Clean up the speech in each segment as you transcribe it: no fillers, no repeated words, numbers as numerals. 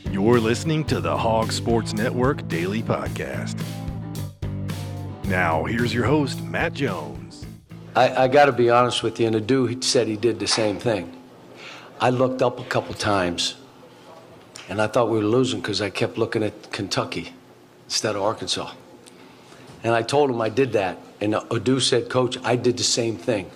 You're listening to the Hog Sports Network Daily Podcast. Now, here's your host, Matt Jones. I got to be honest with you, and Adu said he did the same thing. I looked up a couple times, and I thought we were losing because I kept looking at Kentucky instead of Arkansas. And I told him I did that, and Adu said, Coach, I did the same thing.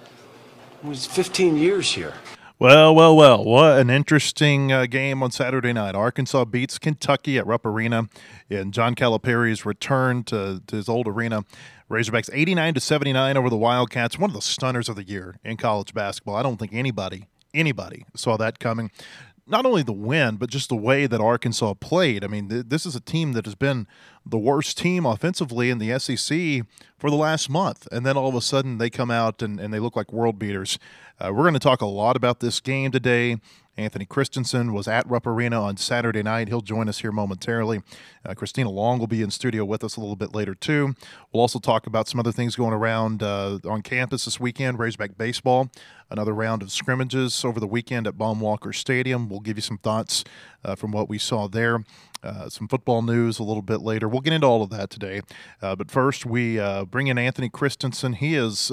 It was 15 years here. Well, what an interesting game on Saturday night. Arkansas beats Kentucky at Rupp Arena in John Calipari's return to his old arena. Razorbacks 89-79 over the Wildcats, one of the stunners of the year in college basketball. I don't think anybody saw that coming. Not only the win, but just the way that Arkansas played. I mean, this is a team that has been the worst team offensively in the SEC for the last month. And then all of a sudden they come out and they look like world beaters. We're going to talk a lot about this game today. Anthony Christensen was at Rupp Arena on Saturday night. He'll join us here momentarily. Christina Long will be in studio with us a little bit later, too. We'll also talk about some other things going around on campus this weekend. Razorback baseball, another round of scrimmages over the weekend at Baum-Walker Stadium. We'll give you some thoughts from what we saw there. Some football news a little bit later. We'll get into all of that today. But first, we bring in Anthony Christensen. He is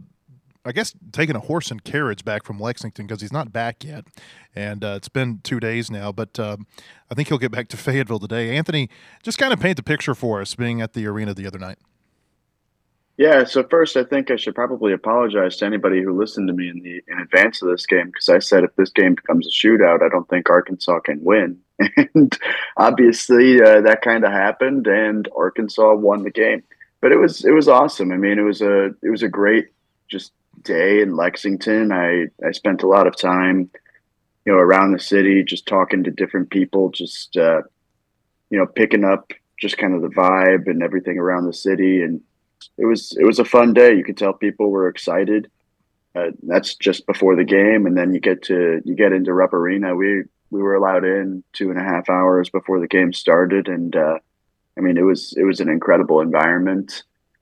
I guess taking a horse and carriage back from Lexington because he's not back yet, and it's been 2 days now, but I think he'll get back to Fayetteville today. Anthony, just kind of paint the picture for us being at the arena the other night. Yeah, so first I think I should probably apologize to anybody who listened to me in advance of this game because I said if this game becomes a shootout, I don't think Arkansas can win. And obviously that kind of happened, and Arkansas won the game. But it was awesome. I mean, it was a great just day in Lexington. I spent a lot of time, around the city, just talking to different people, just picking up just kind of the vibe and everything around the city. And it was a fun day. You could tell people were excited. That's just before the game, and then you get into Rupp Arena. We were allowed in 2.5 hours before the game started, and I mean it was an incredible environment.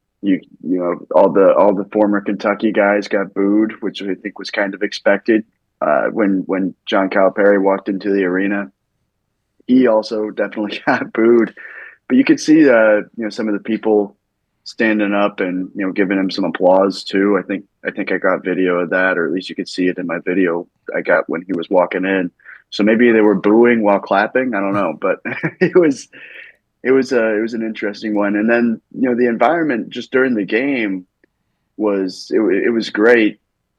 All the former Kentucky guys got booed, which I think was kind of expected. When John Calipari walked into the arena, he also definitely got booed. But you could see, some of the people standing up and giving him some applause too. I think I got video of that, or at least you could see it in my video I got when he was walking in. So maybe they were booing while clapping. I don't know, but it was an interesting one. And then, the environment just during the game was great.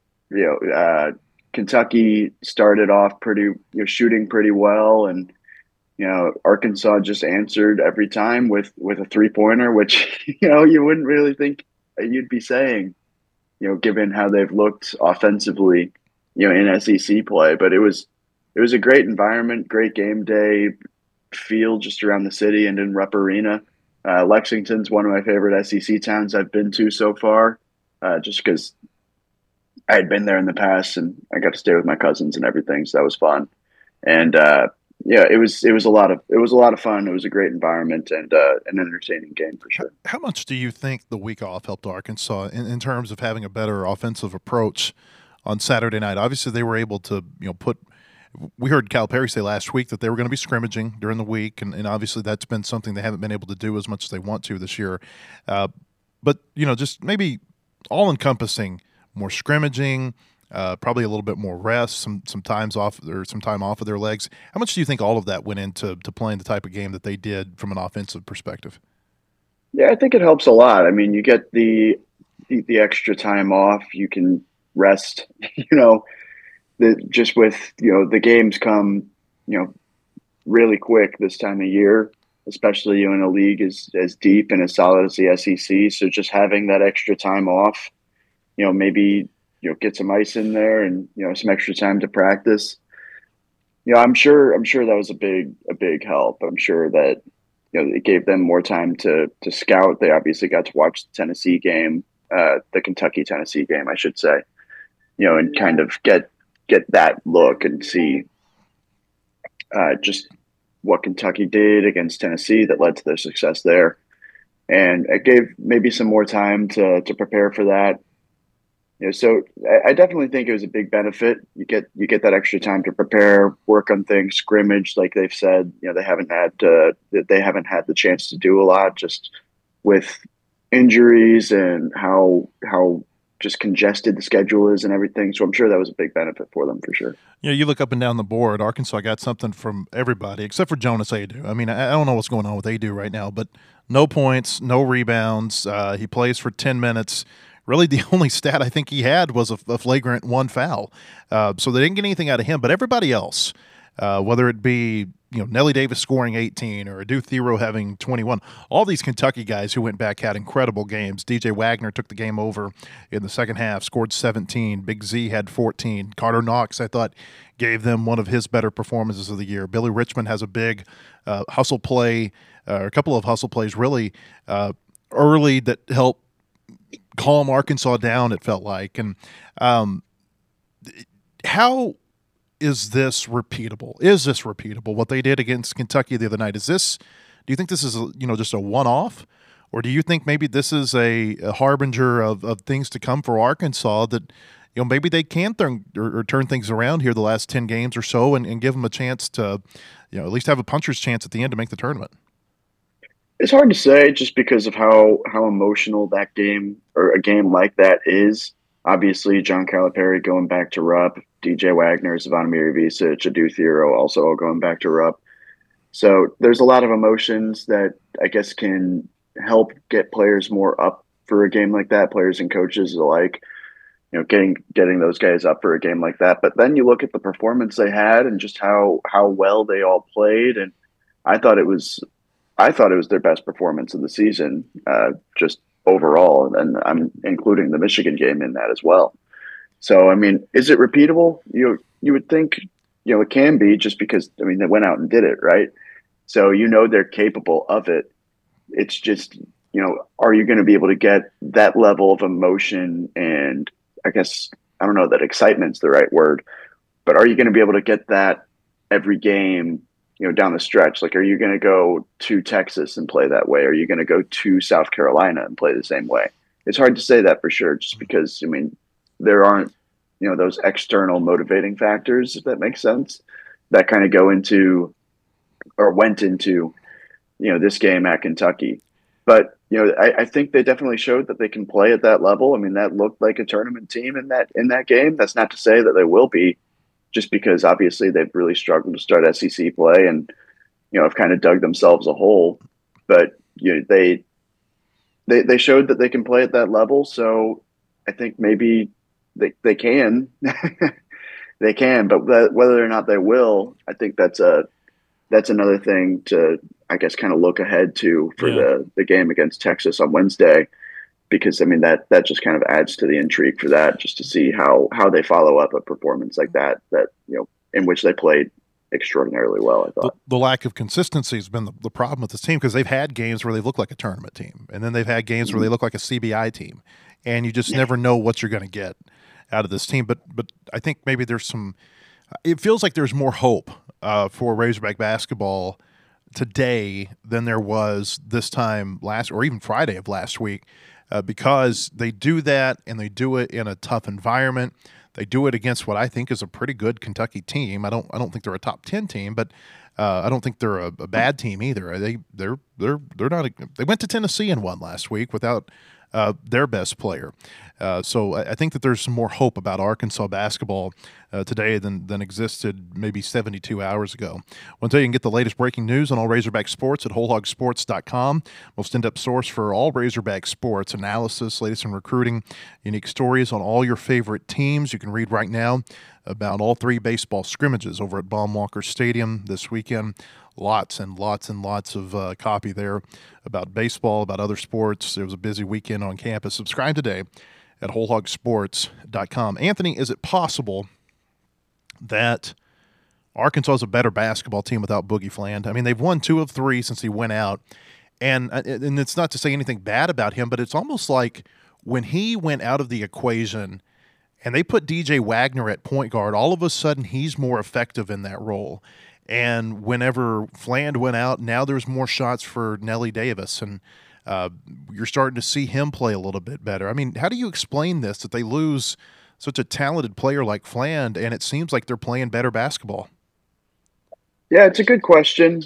Kentucky started off shooting pretty well, and Arkansas just answered every time with a 3-pointer, which you wouldn't really think you'd be saying, given how they've looked offensively, in SEC play. But it was a great environment, great game day feel just around the city and in Rupp Arena. Lexington's one of my favorite SEC towns I've been to so far, just because I had been there in the past and I got to stay with my cousins and everything, so that was fun. And it was a lot of fun. It was a great environment and an entertaining game for sure. How much do you think the week off helped Arkansas in terms of having a better offensive approach on Saturday night? Obviously, they were able to we heard Calipari say last week that they were going to be scrimmaging during the week, and obviously that's been something they haven't been able to do as much as they want to this year. But, just maybe all-encompassing, more scrimmaging, probably a little bit more rest, some time off of their legs. How much do you think all of that went into playing the type of game that they did from an offensive perspective? Yeah, I think it helps a lot. I mean, you get the extra time off, you can rest, just with, the games come, really quick this time of year, especially in a league as deep and as solid as the SEC. So just having that extra time off, maybe, get some ice in there and, some extra time to practice. I'm sure that was a big help. I'm sure that, it gave them more time to scout. They obviously got to watch the Tennessee game, the Kentucky-Tennessee game, I should say, and kind of get that look and see just what Kentucky did against Tennessee that led to their success there. And it gave maybe some more time to prepare for that. So I definitely think it was a big benefit. You get that extra time to prepare, work on things, scrimmage, like they've said. They haven't had the chance to do a lot just with injuries and how just congested the schedule is and everything. So I'm sure that was a big benefit for them for sure. You look up and down the board. Arkansas got something from everybody except for Jonas Adu. I mean, I don't know what's going on with Adu right now, but no points, no rebounds. He plays for 10 minutes. Really, the only stat I think he had was a flagrant one foul. So they didn't get anything out of him. But everybody else, whether it be Nelly Davis scoring 18 or Adu Thero having 21, all these Kentucky guys who went back had incredible games. DJ Wagner took the game over in the second half, scored 17. Big Z had 14. Carter Knox, I thought, gave them one of his better performances of the year. Billy Richmond has a big hustle play, a couple of hustle plays really early that helped calm Arkansas down, it felt like. And how is this repeatable? Is this repeatable, what they did against Kentucky the other night? Do you think this is just a one-off? Or do you think maybe this is a harbinger of things to come for Arkansas that maybe they can turn things around here the last 10 games or so and give them a chance to at least have a puncher's chance at the end to make the tournament? It's hard to say just because of how emotional that game or a game like that is. Obviously, John Calipari going back to Rupp, DJ Wagner, Zvonimir Ivisic, Adu Thero also all going back to Rupp. So there's a lot of emotions that I guess can help get players more up for a game like that, players and coaches alike, getting those guys up for a game like that. But then you look at the performance they had and just how well they all played, and I thought it was their best performance of the season, just overall, and I'm including the Michigan game in that as well. So, I mean, is it repeatable? You would think, it can be, just because, I mean, they went out and did it, right? So, they're capable of it. It's just, are you going to be able to get that level of emotion and, I guess, I don't know that excitement's the right word, but are you going to be able to get that every game, down the stretch? Like, are you going to go to Texas and play that way? Are you going to go to South Carolina and play the same way? It's hard to say that for sure, just because, I mean, there aren't, those external motivating factors, if that makes sense, that kind of go into or went into, this game at Kentucky. But, I think they definitely showed that they can play at that level. I mean, that looked like a tournament team in that game. That's not to say that they will be, just because obviously they've really struggled to start SEC play and, have kind of dug themselves a hole. But, they showed that they can play at that level. So I think maybe they can, they can, but whether or not they will, I think that's another thing to, I guess, kind of look ahead to for the game against Texas on Wednesday. Because, I mean, that just kind of adds to the intrigue for that, just to see how they follow up a performance like that, in which they played extraordinarily well, I thought. The lack of consistency has been the problem with this team, because they've had games where they look like a tournament team, and then they've had games where they look like a CBI team, and you just never know what you're going to get out of this team. But I think maybe it feels like there's more hope for Razorback basketball today than there was this time last, or even Friday of last week. Because they do that, and they do it in a tough environment. They do it against what I think is a pretty good Kentucky team. I don't think they're a top 10 team, but I don't think they're a bad team either. They're not. They went to Tennessee and won last week without their best player. So I think that there's some more hope about Arkansas basketball today than existed maybe 72 hours ago. I want to tell you can get the latest breaking news on all Razorback sports at wholehogsports.com. Most in-depth source for all Razorback sports, analysis, latest in recruiting, unique stories on all your favorite teams. You can read right now about all 3 baseball scrimmages over at Baum-Walker Stadium this weekend. Lots and lots and lots of copy there about baseball, about other sports. It was a busy weekend on campus. Subscribe today at wholehogsports.com. Anthony, is it possible that Arkansas is a better basketball team without Boogie Fland? I mean, they've won 2 of 3 since he went out, and it's not to say anything bad about him, but it's almost like when he went out of the equation and they put DJ Wagner at point guard, all of a sudden he's more effective in that role. And whenever Fland went out, now there's more shots for Nelly Davis. And You're starting to see him play a little bit better. I mean, how do you explain this, that they lose such a talented player like Fland, and it seems like they're playing better basketball? Yeah, it's a good question.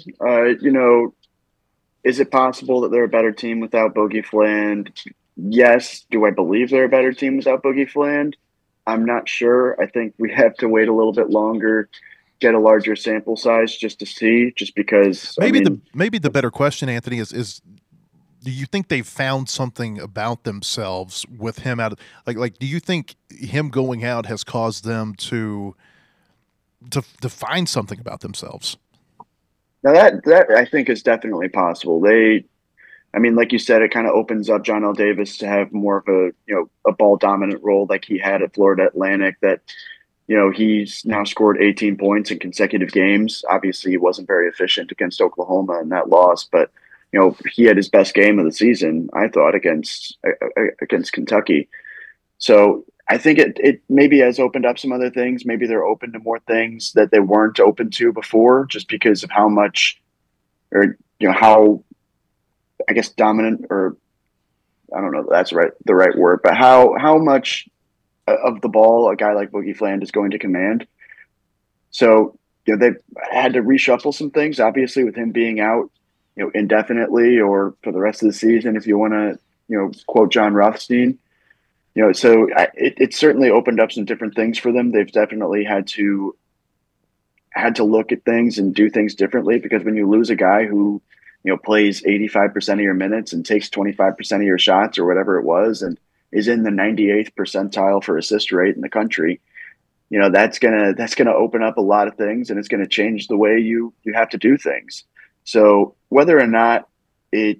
Is it possible that they're a better team without Bogey Fland? Yes. Do I believe they're a better team without Bogey Fland? I'm not sure. I think we have to wait a little bit longer, get a larger sample size just to see, just because maybe the better question, Anthony, is do you think they've found something about themselves with him out of like do you think him going out has caused them to find something about themselves? now that I think is definitely possible. Like you said, it kind of opens up John L. Davis to have more of a ball dominant role like he had at Florida Atlantic. That he's now scored 18 points in consecutive games. Obviously, he wasn't very efficient against Oklahoma in that loss, but he had his best game of the season, I thought, against Kentucky. So I think it maybe has opened up some other things. Maybe they're open to more things that they weren't open to before, just because of how much, or how, I guess, dominant, or I don't know if that's the right word, but how much of the ball a guy like Boogie Fland is going to command. So they've had to reshuffle some things, obviously, with him being out indefinitely or for the rest of the season, if you want to quote John Rothstein. So it certainly opened up some different things for them. They've definitely had to look at things and do things differently, because when you lose a guy who plays 85% of your minutes and takes 25% of your shots or whatever it was, and is in the 98th percentile for assist rate in the country, that's gonna open up a lot of things, and it's gonna change the way you have to do things. So whether or not they're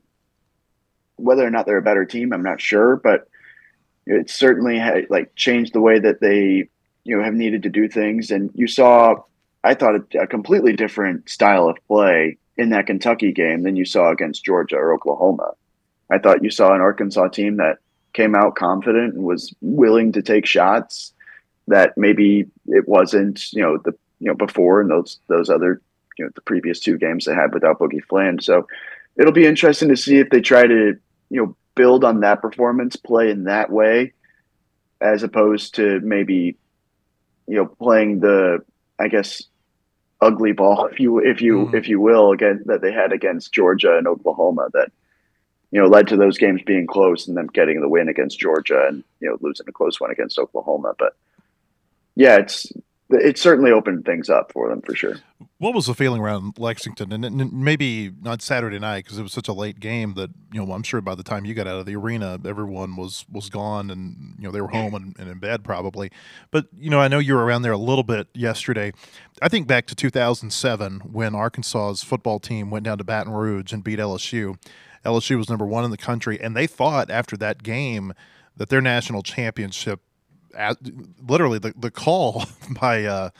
a better team, I'm not sure, but it certainly changed the way that they have needed to do things. And you saw, I thought, a completely different style of play in that Kentucky game than you saw against Georgia or Oklahoma. I thought you saw an Arkansas team that came out confident and was willing to take shots that maybe it wasn't before in those other the previous two games they had without Boogie Fland. So it'll be interesting to see if they try to build on that performance, play in that way, as opposed to maybe playing the, I guess, ugly ball, if you will, again, that they had against Georgia and Oklahoma, that led to those games being close and then getting the win against Georgia and losing a close one against Oklahoma. But yeah, it certainly opened things up for them for sure. What was the feeling around Lexington? And maybe not Saturday night, because it was such a late game that I'm sure by the time you got out of the arena, everyone was gone, and they were home and in bed probably. But I know you were around there a little bit yesterday. I think back to 2007 when Arkansas's football team went down to Baton Rouge and beat LSU. LSU was number 1 in the country, and they thought after that game that their national championship, literally the call by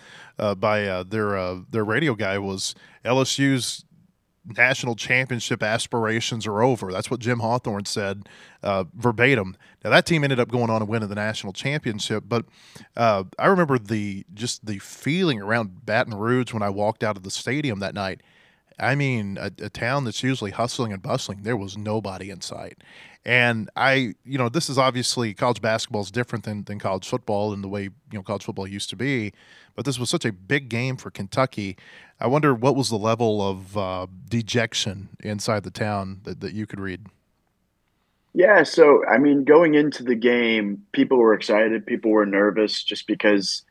their radio guy was, LSU's national championship aspirations are over. That's what Jim Hawthorne said verbatim. Now that team ended up going on and winning the national championship, but I remember the feeling around Baton Rouge when I walked out of the stadium that night. I mean, a town that's usually hustling and bustling, there was nobody in sight. And this is obviously, college basketball is different than college football in the way, college football used to be. But this was such a big game for Kentucky. I wonder what was the level of dejection inside the town that you could read. Yeah, so, going into the game, people were excited. People were nervous just because,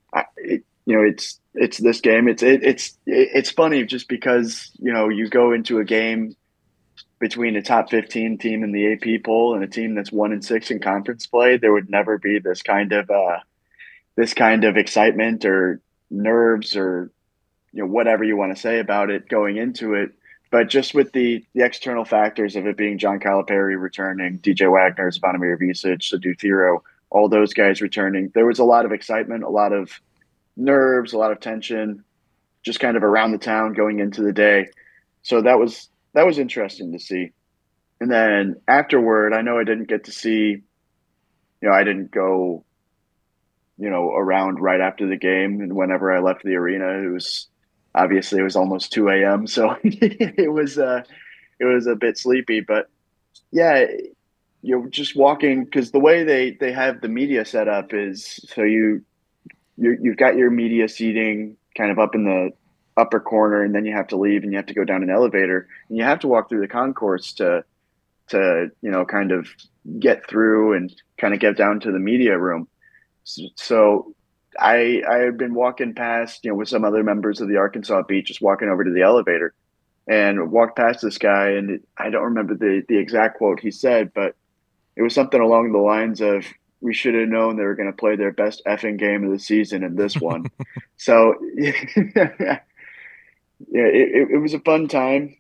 it's this game. It's funny just because, you go into a game between a top 15 team in the AP poll and a team that's 1-6 in conference play. There would never be this kind of excitement or nerves or whatever you want to say about it going into it. But just with the external factors of it being John Calipari returning, DJ Wagner, Zvonimir Visic, Sadu Thiro, all those guys returning, there was a lot of excitement, a lot of nerves, a lot of tension, just kind of around the town going into the day. So that was interesting to see. And then afterward, I know I didn't get to see, I didn't go, around right after the game. And whenever I left the arena, it was almost 2 a.m. So it was a bit sleepy, but Yeah, you're just walking because the way they have the media set up is so you've got your media seating kind of up in the upper corner, and then you have to leave and you have to go down an elevator and you have to walk through the concourse to kind of get through and kind of get down to the media room. So I had been walking past, with some other members of the Arkansas Beat, just walking over to the elevator and walked past this guy, and I don't remember the exact quote he said, but it was something along the lines of, "We should have known they were going to play their best effing game of the season in this one." So, yeah, it was a fun time.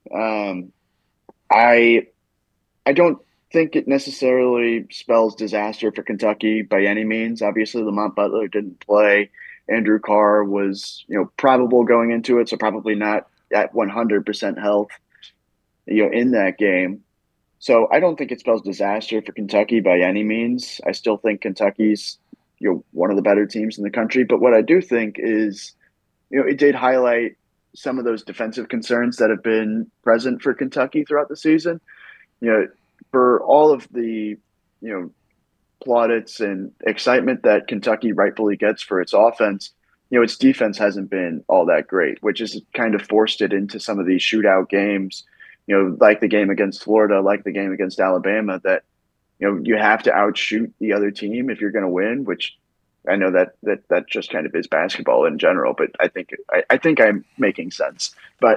I I don't think it necessarily spells disaster for Kentucky by any means. Obviously, Lamont Butler didn't play. Andrew Carr was, probable going into it, so probably not at 100% health, in that game. So I don't think it spells disaster for Kentucky by any means. I still think Kentucky's, one of the better teams in the country. But what I do think is, it did highlight some of those defensive concerns that have been present for Kentucky throughout the season. For all of the, plaudits and excitement that Kentucky rightfully gets for its offense, its defense hasn't been all that great, which has kind of forced it into some of these shootout games, like the game against Florida, like the game against Alabama, that, you have to outshoot the other team if you're going to win, which I know that just kind of is basketball in general, but I think I'm making sense. But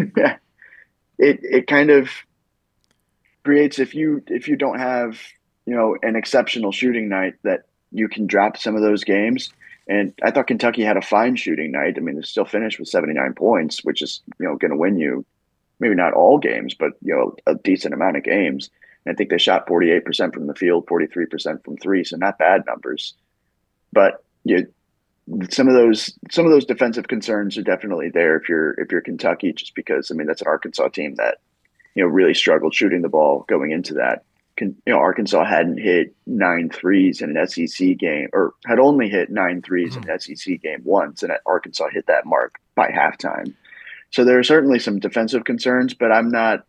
it kind of creates, if you don't have, an exceptional shooting night, that you can drop some of those games. And I thought Kentucky had a fine shooting night. I mean, they still finished with 79 points, which is, going to win you maybe not all games, but, a decent amount of games. And I think they shot 48% from the field, 43% from three. So not bad numbers, but some of those defensive concerns are definitely there if you're Kentucky, just because, I mean, that's an Arkansas team that, really struggled shooting the ball going into that. Arkansas hadn't hit 9 threes in an SEC game, or had only hit 9 threes in an SEC game once, and Arkansas hit that mark by halftime. So there are certainly some defensive concerns, but I'm not,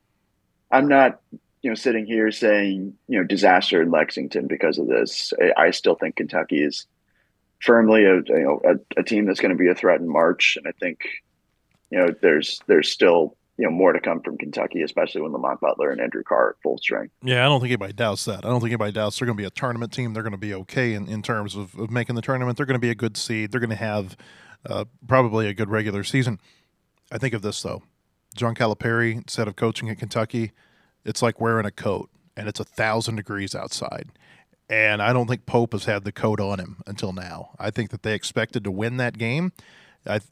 sitting here saying, disaster in Lexington because of this. I still think Kentucky is firmly a team that's going to be a threat in March, and I think, there's still more to come from Kentucky, especially when Lamont Butler and Andrew Carr are full strength. Yeah, I don't think anybody doubts that. I don't think anybody doubts they're going to be a tournament team. They're going to be okay in terms of making the tournament. They're going to be a good seed. They're going to have probably a good regular season. I think of this, though. John Calipari, instead of coaching at Kentucky, it's like wearing a coat, and it's 1,000 degrees outside. And I don't think Pope has had the coat on him until now. I think that they expected to win that game. And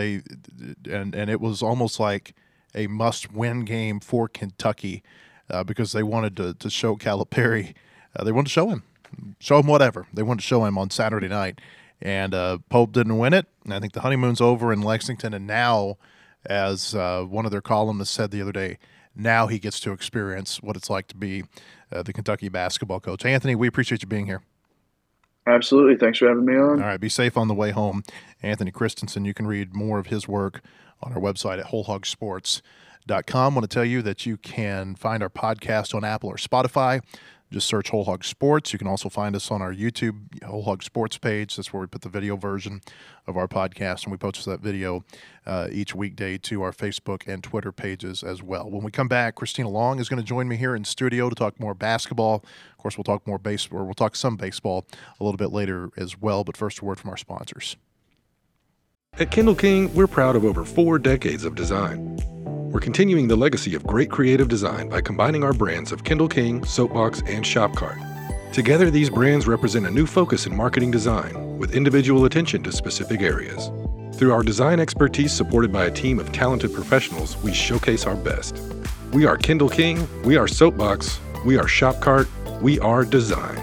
it was almost like a must-win game for Kentucky because they wanted to show Calipari. They wanted to show him whatever. They wanted to show him on Saturday night. And Pope didn't win it. And I think the honeymoon's over in Lexington. And now, as one of their columnists said the other day, now he gets to experience what it's like to be the Kentucky basketball coach. Anthony, we appreciate you being here. Absolutely. Thanks for having me on. All right. Be safe on the way home. Anthony Christensen, you can read more of his work on our website at wholehogsports.com. I want to tell you that you can find our podcast on Apple or Spotify. Just search Whole Hog Sports. You can also find us on our YouTube Whole Hog Sports page. That's where we put the video version of our podcast, and we post that video each weekday to our Facebook and Twitter pages as well. When we come back, Christina Long is going to join me here in studio to talk more basketball. Of course, we'll talk more baseball, or we'll talk some baseball a little bit later as well. But first, a word from our sponsors. At Kindle King, we're proud of over 4 decades of design. We're continuing the legacy of great creative design by combining our brands of Kindle King, Soapbox, and Shopcart. Together, these brands represent a new focus in marketing design, with individual attention to specific areas. Through our design expertise supported by a team of talented professionals, we showcase our best. We are Kindle King, we are Soapbox, we are Shopcart, we are design.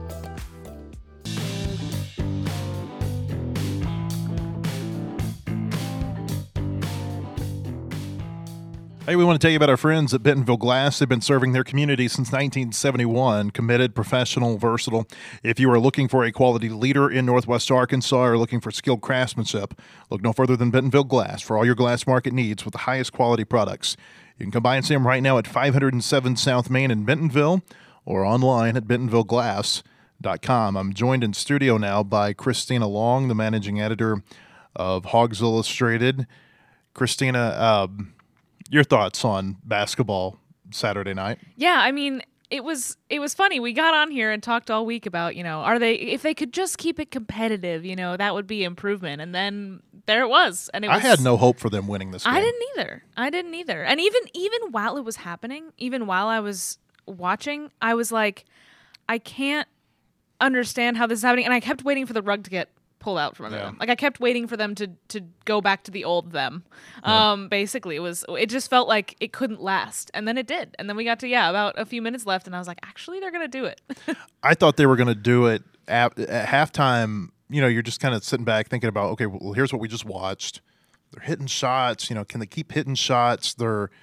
Hey, we want to tell you about our friends at Bentonville Glass. They've been serving their community since 1971. Committed, professional, versatile. If you are looking for a quality leader in Northwest Arkansas or looking for skilled craftsmanship, look no further than Bentonville Glass for all your glass market needs with the highest quality products. You can come by and see them right now at 507 South Main in Bentonville or online at bentonvilleglass.com. I'm joined in studio now by Christina Long, the managing editor of Hogs Illustrated. Christina, your thoughts on basketball Saturday night? Yeah, I mean, it was funny. We got on here and talked all week about, if they could just keep it competitive, that would be improvement. And then there it was. And I had no hope for them winning this game. I didn't either. And even while it was happening, even while I was watching, I was like, I can't understand how this is happening. And I kept waiting for the rug to get pulled out from under them. Like I kept waiting for them to go back to the old them. Basically, it just felt like it couldn't last, and then it did. And then we got to about a few minutes left, and I was like, actually, they're gonna do it. I thought they were gonna do it at halftime. You're just kind of sitting back thinking about, okay, well, here's what we just watched. They're hitting shots. Can they keep hitting shots?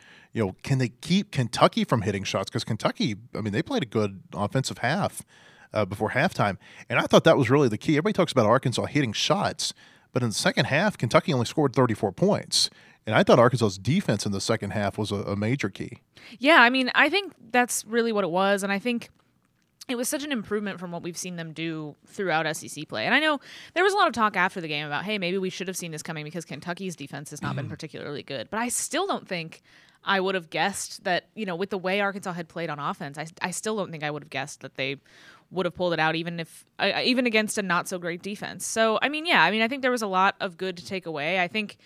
Can they keep Kentucky from hitting shots? Because Kentucky, they played a good offensive half before halftime. And I thought that was really the key. Everybody talks about Arkansas hitting shots, but in the second half, Kentucky only scored 34 points. And I thought Arkansas's defense in the second half was a major key. Yeah, I think that's really what it was. And I think it was such an improvement from what we've seen them do throughout SEC play. And I know there was a lot of talk after the game about, hey, maybe we should have seen this coming because Kentucky's defense has not been particularly good. But I still don't think I would have guessed that, with the way Arkansas had played on offense, I still don't think I would have guessed that they would have pulled it out even against a not so great defense. So, I think there was a lot of good to take away. I think,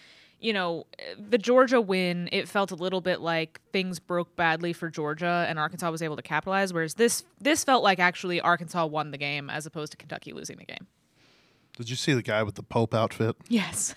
the Georgia win, it felt a little bit like things broke badly for Georgia and Arkansas was able to capitalize, whereas this felt like actually Arkansas won the game as opposed to Kentucky losing the game. Did you see the guy with the Pope outfit? Yes.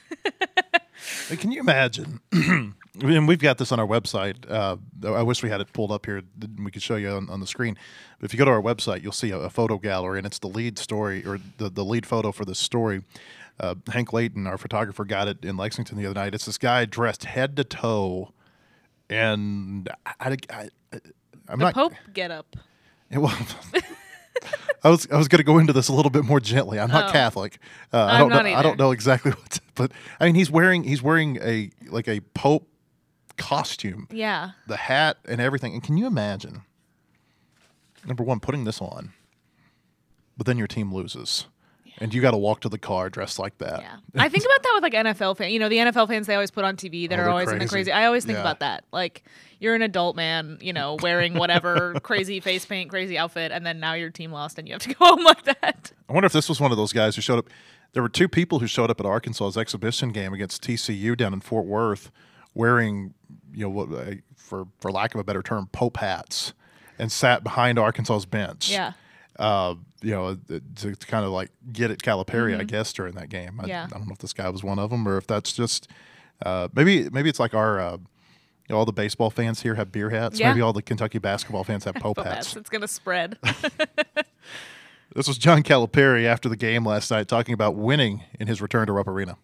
Can you imagine? And we've got this on our website. I wish we had it pulled up here. We could show you on the screen. But if you go to our website, you'll see a photo gallery, and it's the lead story or the lead photo for this story. Hank Layton, our photographer, got it in Lexington the other night. It's this guy dressed head to toe, and I'm not Pope get up. Well, I was going to go into this a little bit more gently. I'm not Catholic. I don't know exactly what, but he's wearing a Pope costume. Yeah. The hat and everything. And can you imagine? Number one, putting this on, but then your team loses. And you got to walk to the car dressed like that. Yeah, I think about that with like NFL fans. The NFL fans they always put on TV that are always in the crazy. I always think about that. Like you're an adult man, wearing whatever crazy face paint, crazy outfit, and then now your team lost and you have to go home like that. I wonder if this was one of those guys who showed up. There were two people who showed up at Arkansas's exhibition game against TCU down in Fort Worth, wearing for lack of a better term, Pope hats, and sat behind Arkansas's bench. Yeah. To kind of like get at Calipari, I guess, during that game. I don't know if this guy was one of them or if that's just maybe it's like our all the baseball fans here have beer hats. Yeah. Maybe all the Kentucky basketball fans have Pope hats. It's going to spread. This was John Calipari after the game last night talking about winning in his return to Rupp Arena.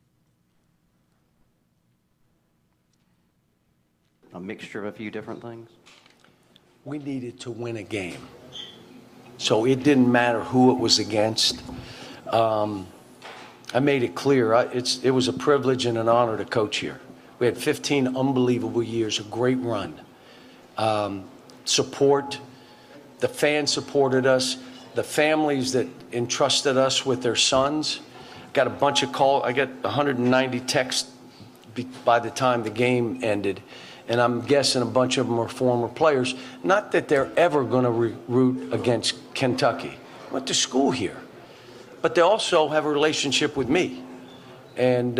A mixture of a few different things? We needed to win a game. So it didn't matter who it was against. I made it clear. It was a privilege and an honor to coach here. We had 15 unbelievable years, a great run. Support. The fans supported us. The families that entrusted us with their sons. Got a bunch of calls. I got 190 texts by the time the game ended. And I'm guessing a bunch of them are former players. Not that they're ever going to root against Kentucky. Went to school here. But they also have a relationship with me. And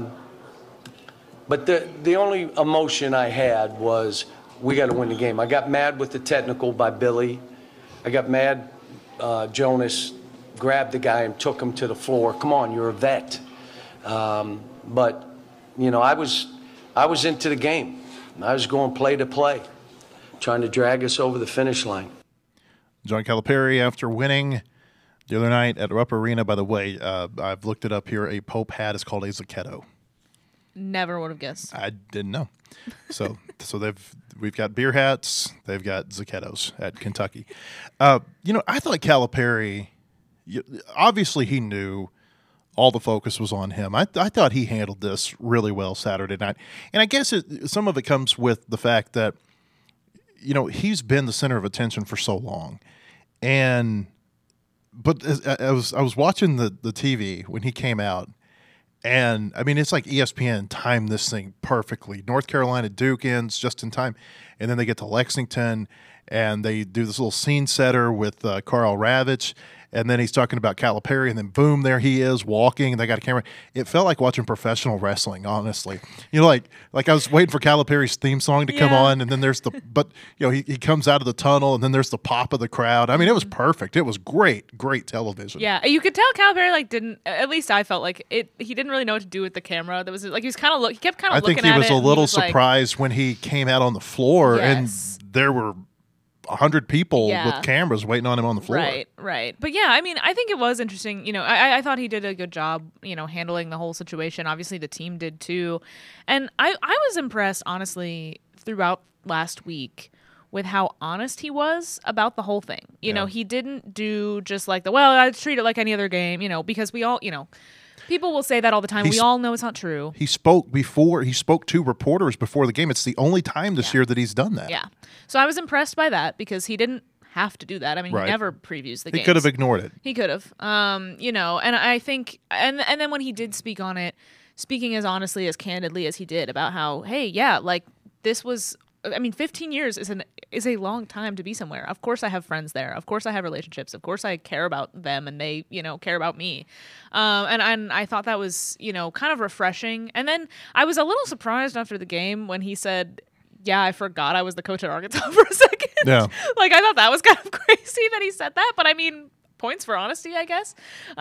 but the only emotion I had was we got to win the game. I got mad with the technical by Billy. I got mad. Jonas grabbed the guy and took him to the floor. Come on, you're a vet. But, I was into the game. I was going play to play, trying to drag us over the finish line. John Calipari after winning the other night at Rupp Arena. By the way, I've looked it up here. A Pope hat is called a Zucchetto. Never would have guessed. I didn't know. So we've got beer hats. They've got Zucchettos at Kentucky. I thought Calipari, obviously he knew all the focus was on him. I thought he handled this really well Saturday night. And I guess some of it comes with the fact that, he's been the center of attention for so long. But I was watching the TV when he came out, and I mean, it's like ESPN timed this thing perfectly. North Carolina Duke ends just in time, and then they get to Lexington, and they do this little scene setter with Karl Ravitch, and then he's talking about Calipari, and then boom, there he is walking, and they got a camera. It felt like watching professional wrestling, honestly. Like I was waiting for Calipari's theme song to come on, and then he comes out of the tunnel, and then there's the pop of the crowd. I mean, it was perfect. It was great television. Yeah, you could tell Calipari didn't. At least I felt like it. He didn't really know what to do with the camera. That was like he was kind of he kept kind of looking at it. I think he was a little surprised when he came out on the floor, and there were 100 people with cameras waiting on him on the floor. Right. But yeah, I mean, I think it was interesting. I thought he did a good job, handling the whole situation. Obviously, the team did too. And I was impressed, honestly, throughout last week with how honest he was about the whole thing. He didn't do just like I treat it like any other game, because we all, people will say that all the time. We all know it's not true. He spoke to reporters before the game. It's the only time this year that he's done that. Yeah. So I was impressed by that because he didn't have to do that. I mean, he never previews the game. He could have ignored it. He could have. And I think and then when he did speak on it, speaking as honestly, as candidly as he did about how, hey, yeah, like this was 15 years is a long time to be somewhere. Of course I have friends there. Of course I have relationships. Of course I care about them and they, care about me. And I thought that was, kind of refreshing. And then I was a little surprised after the game when he said, yeah, I forgot I was the coach at Arkansas for a second. Yeah. I thought that was kind of crazy that he said that, but I mean, points for honesty, I guess.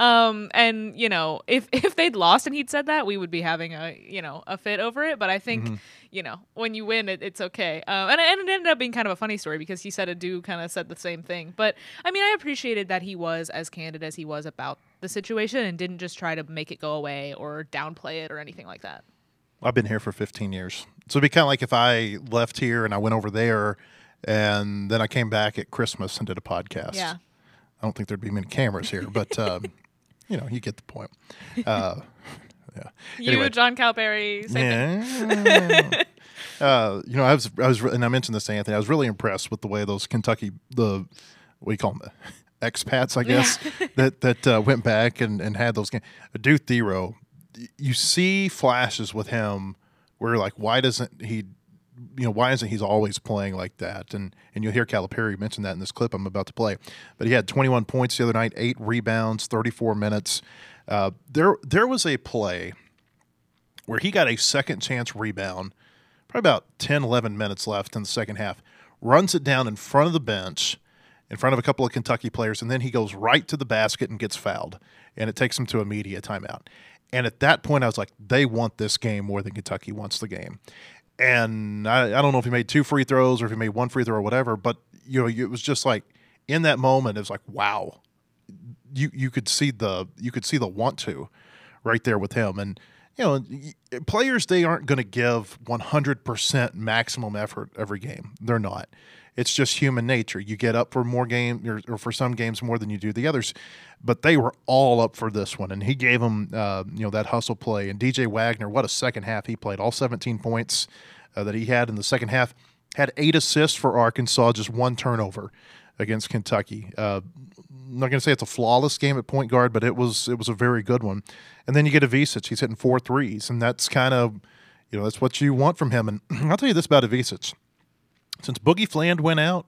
And if they'd lost and he'd said that, we would be having a fit over it. But I think, when you win, it's okay. And it ended up being kind of a funny story because he said Adu kind of said the same thing. But I mean, I appreciated that he was as candid as he was about the situation and didn't just try to make it go away or downplay it or anything like that. I've been here for 15 years. So it'd be kind of like if I left here and I went over there and then I came back at Christmas and did a podcast. Yeah. I don't think there'd be many cameras here, but you get the point. Yeah. Anyway. John Calipari, same thing. I was, and I mentioned this to Anthony. I was really impressed with the way those Kentucky, what do you call them, the expats, I guess, that went back and had those games. Adu Thero, you see flashes with him where you're like, why isn't he always playing like that? And you'll hear Calipari mention that in this clip I'm about to play. But he had 21 points the other night, 8 rebounds, 34 minutes. There was a play where he got a second chance rebound, probably about 10, 11 minutes left in the second half, runs it down in front of the bench, in front of a couple of Kentucky players, and then he goes right to the basket and gets fouled. And it takes him to a media timeout. And at that point, I was like, they want this game more than Kentucky wants the game. And I don't know if he made 2 free throws or if he made 1 free throw or whatever, but it was just like in that moment, it was like, wow, you could see the want to right there with him. And players, they aren't going to give 100% maximum effort every game. They're not. It's just human nature. You get up for more games or for some games more than you do the others. But they were all up for this one, and he gave them that hustle play. And DJ Wagner, what a second half he played! All 17 points that he had in the second half. Had 8 assists for Arkansas, just 1 turnover against Kentucky. I'm not going to say it's a flawless game at point guard, but it was a very good one. And then you get Ivisic. He's hitting 4 threes, and that's kind of that's what you want from him. And I'll tell you this about Ivisic. Since Boogie Fland went out,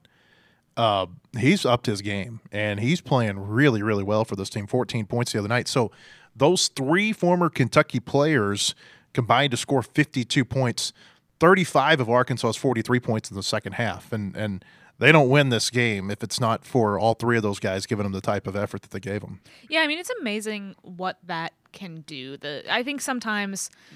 he's upped his game, and he's playing really, really well for this team. 14 points the other night. So those 3 former Kentucky players combined to score 52 points, 35 of Arkansas's 43 points in the second half. And they don't win this game if it's not for all 3 of those guys giving them the type of effort that they gave them. Yeah, I mean, it's amazing what that can do. I think sometimes –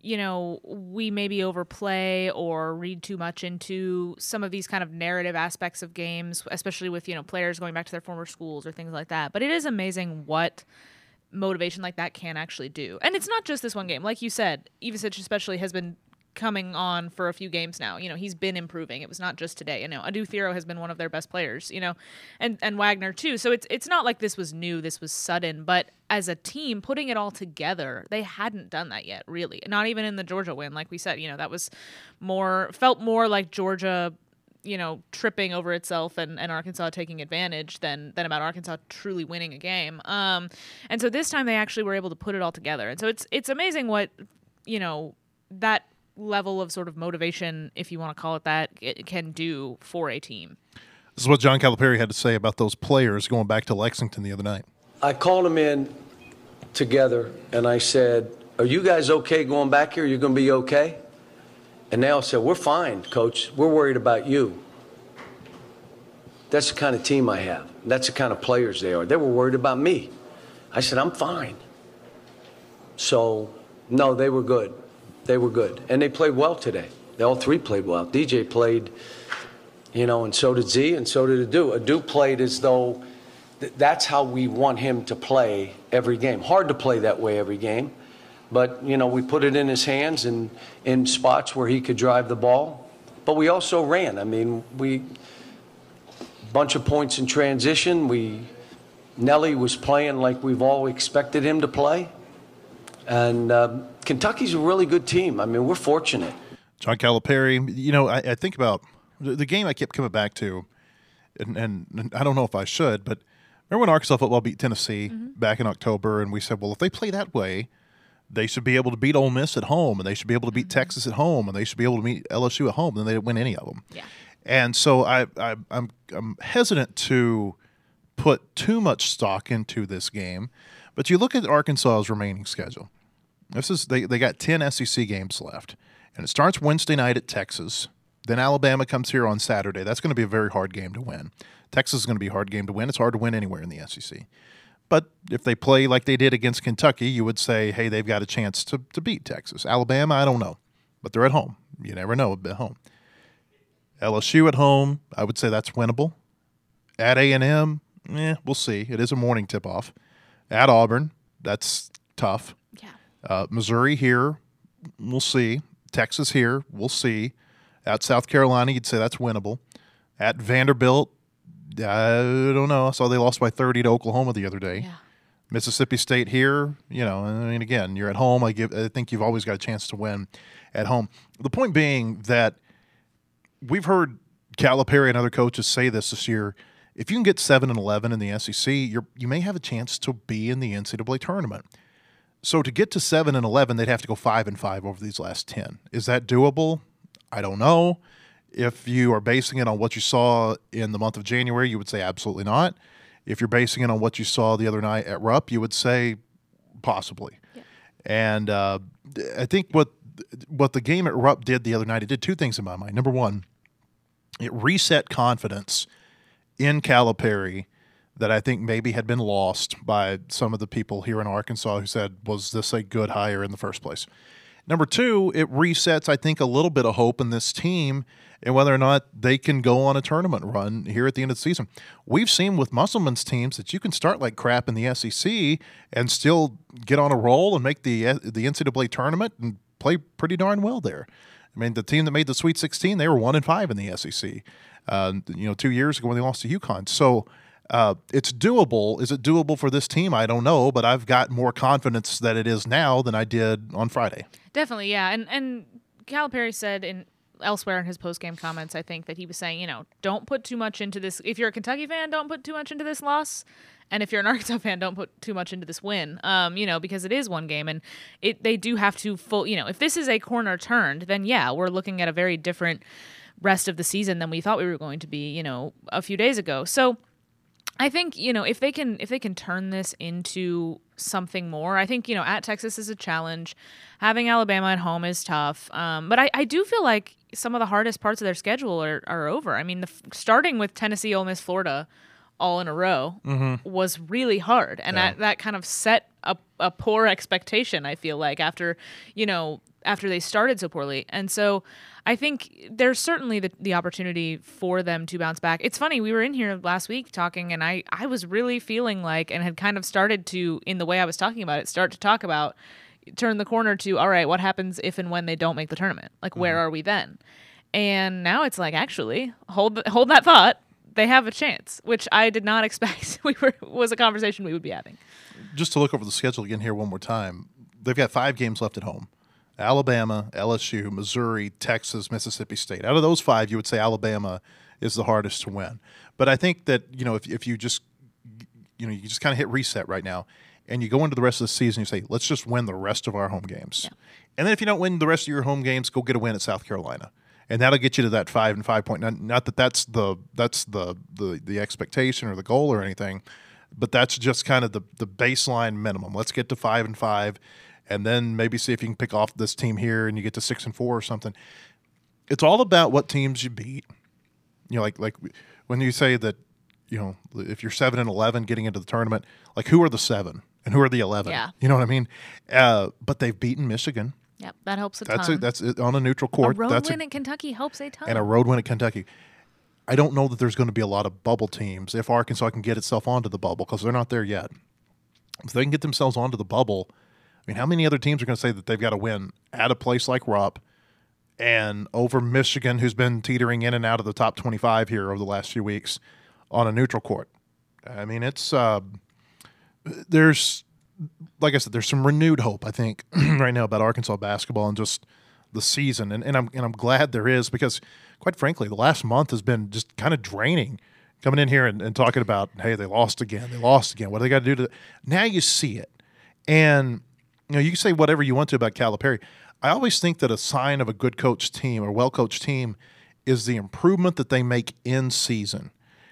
we maybe overplay or read too much into some of these kind of narrative aspects of games, especially with, players going back to their former schools or things like that. But it is amazing what motivation like that can actually do. And it's not just this one game. Like you said, Ivisic especially has been coming on for a few games now. He's been improving. It was not just today. Adu Thiro has been one of their best players, and Wagner too. So it's not like this was new, this was sudden, but as a team putting it all together, they hadn't done that yet, really. Not even in the Georgia win, like we said, that was felt more like Georgia tripping over itself and Arkansas taking advantage than about Arkansas truly winning a game. And so this time they actually were able to put it all together. And so it's amazing what, that level of sort of motivation, if you want to call it that, it can do for a team. This is what John Calipari had to say about those players going back to Lexington the other night. I called them in together, and I said, are you guys okay going back here? Are you going to be okay? And they all said, we're fine, Coach. We're worried about you. That's the kind of team I have. That's the kind of players they are. They were worried about me. I said, I'm fine. So, no, they were good. They were good. And they played well today. They all three played well. DJ played, and so did Z, and so did Adu. Adu played as though that's how we want him to play every game. Hard to play that way every game. But, we put it in his hands and in spots where he could drive the ball. But we also ran. I mean, bunch of points in transition. Nelly was playing like we've all expected him to play. And Kentucky's a really good team. I mean, we're fortunate. John Calipari, I think about the game I kept coming back to, and I don't know if I should, but remember when Arkansas football beat Tennessee back in October, and we said, well, if they play that way, they should be able to beat Ole Miss at home, and they should be able to beat Texas at home, and they should be able to beat LSU at home, and they didn't win any of them. Yeah. And so I'm hesitant to put too much stock into this game, but you look at Arkansas's remaining schedule. They got 10 SEC games left, and it starts Wednesday night at Texas. Then Alabama comes here on Saturday. That's going to be a very hard game to win. Texas is going to be a hard game to win. It's hard to win anywhere in the SEC. But if they play like they did against Kentucky, you would say, hey, they've got a chance to beat Texas. Alabama, I don't know, but they're at home. You never know at home. LSU at home, I would say that's winnable. At A&M, we'll see. It is a morning tip-off. At Auburn, that's tough. Yeah. Missouri here, we'll see. Texas here, we'll see. At South Carolina, you'd say that's winnable. At Vanderbilt, I don't know. I saw they lost by 30 to Oklahoma the other day. Yeah. Mississippi State here, again, you're at home. I think you've always got a chance to win at home. The point being that we've heard Calipari and other coaches say this year. If you can get 7-11 in the SEC, you may have a chance to be in the NCAA tournament. So to get to 7-11, they'd have to go 5-5 over these last 10. Is that doable? I don't know. If you are basing it on what you saw in the month of January, you would say absolutely not. If you're basing it on what you saw the other night at Rupp, you would say possibly. Yeah. And I think what the game at Rupp did the other night, it did two things in my mind. Number one, it reset confidence in Calipari that I think maybe had been lost by some of the people here in Arkansas who said, was this a good hire in the first place? Number two, it resets, I think, a little bit of hope in this team and whether or not they can go on a tournament run here at the end of the season. We've seen with Musselman's teams that you can start like crap in the SEC and still get on a roll and make the NCAA tournament and play pretty darn well there. I mean, the team that made the Sweet 16, they were 1-5 in the SEC. 2 years ago when they lost to UConn. So it's doable. Is it doable for this team? I don't know, but I've got more confidence that it is now than I did on Friday. Definitely, yeah. And Calipari said elsewhere in his post-game comments, I think, that he was saying, don't put too much into this. If you're a Kentucky fan, don't put too much into this loss. And if you're an Arkansas fan, don't put too much into this win, because it is one game. And they do have to if this is a corner turned, then, yeah, we're looking at a very different rest of the season than we thought we were going to be, a few days ago. So I think, if they can turn this into something more, I think, at Texas is a challenge. Having Alabama at home is tough. But I do feel like some of the hardest parts of their schedule are over. I mean, starting with Tennessee, Ole Miss, Florida all in a row was really hard. And that kind of set a poor expectation, I feel like, after they started so poorly. And so I think there's certainly the opportunity for them to bounce back. It's funny, we were in here last week talking, and I was really feeling like, and had kind of started to, in the way I was talking about it, start to talk about, turn the corner to, all right, what happens if and when they don't make the tournament? Like, where are we then? And now it's like, actually, hold that thought. They have a chance, which I did not expect was a conversation we would be having. Just to look over the schedule again here one more time, they've got 5 games left at home. Alabama, LSU, Missouri, Texas, Mississippi State. Out of those 5, you would say Alabama is the hardest to win. But I think that, if you just, you just kind of hit reset right now and you go into the rest of the season, you say, let's just win the rest of our home games. Yeah. And then if you don't win the rest of your home games, go get a win at South Carolina. And that'll get you to that 5 and 5 point. Not that that's the expectation or the goal or anything, but that's just kind of the baseline minimum. Let's get to 5 and 5, and then maybe see if you can pick off this team here and you get to 6 and 4 or something. It's all about what teams you beat. Like when you say that, if you're 7 and 11 getting into the tournament, like who are the 7 and who are the 11? Yeah. You know what I mean? But they've beaten Michigan. Yep, that helps a ton. That's on a neutral court. A road win at Kentucky helps a ton. And a road win at Kentucky. I don't know that there's going to be a lot of bubble teams if Arkansas can get itself onto the bubble, because they're not there yet. If they can get themselves onto the bubble, I mean, how many other teams are going to say that they've got to win at a place like Rupp and over Michigan, who's been teetering in and out of the top 25 here over the last few weeks on a neutral court? I mean, it's there's, like I said, there's some renewed hope, I think, right now about Arkansas basketball and just the season, and I'm glad there is, because, quite frankly, the last month has been just kind of draining. Coming in here and talking about, hey, they lost again. What do they got to do now? You see it, and you can say whatever you want to about Calipari. I always think that a sign of a good coached team or well-coached team is the improvement that they make in season.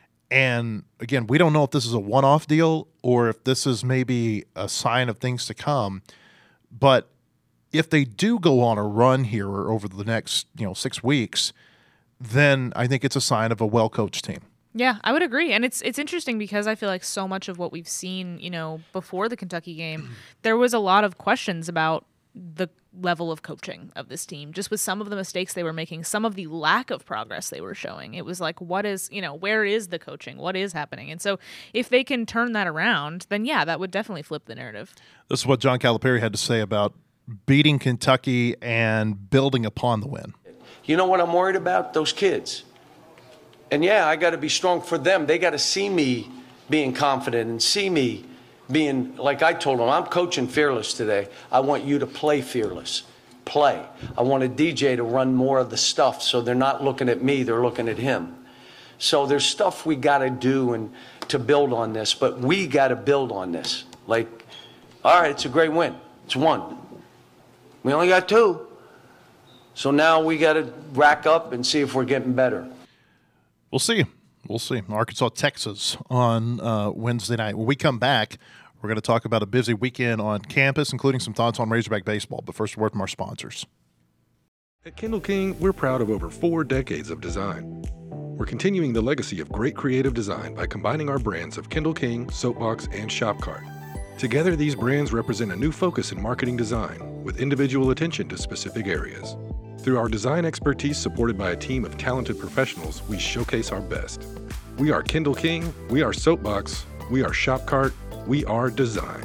And again, we don't know if this is a one-off deal or if this is maybe a sign of things to come. But if they do go on a run here over the next 6 weeks, then I think it's a sign of a well-coached team. Yeah, I would agree. And it's interesting because I feel like so much of what we've seen, before the Kentucky game, there was a lot of questions about the level of coaching of this team, just with some of the mistakes they were making, some of the lack of progress they were showing. It was like, where is the coaching? What is happening? And so if they can turn that around, then yeah, that would definitely flip the narrative. This is what John Calipari had to say about beating Kentucky and building upon the win. You know what I'm worried about? Those kids. And yeah, I got to be strong for them. They got to see me being confident and see me being, like I told them, I'm coaching fearless today. I want you to play fearless. Play. I want a DJ to run more of the stuff so they're not looking at me, they're looking at him. So there's stuff we got to do and to build on this, but we got to build on this. Like, all right, it's a great win. It's 1. We only got 2. So now we got to rack up and see if we're getting better. We'll see. Arkansas, Texas on Wednesday night. When we come back, we're going to talk about a busy weekend on campus, including some thoughts on Razorback baseball. But first, a word from our sponsors. At Kendall King, we're proud of over 4 decades of design. We're continuing the legacy of great creative design by combining our brands of Kendall King, Soapbox, and Shopcart. Together, these brands represent a new focus in marketing design with individual attention to specific areas. Through our design expertise supported by a team of talented professionals, we showcase our best. We are Kendall King, we are Soapbox, we are Shopcart, we are design.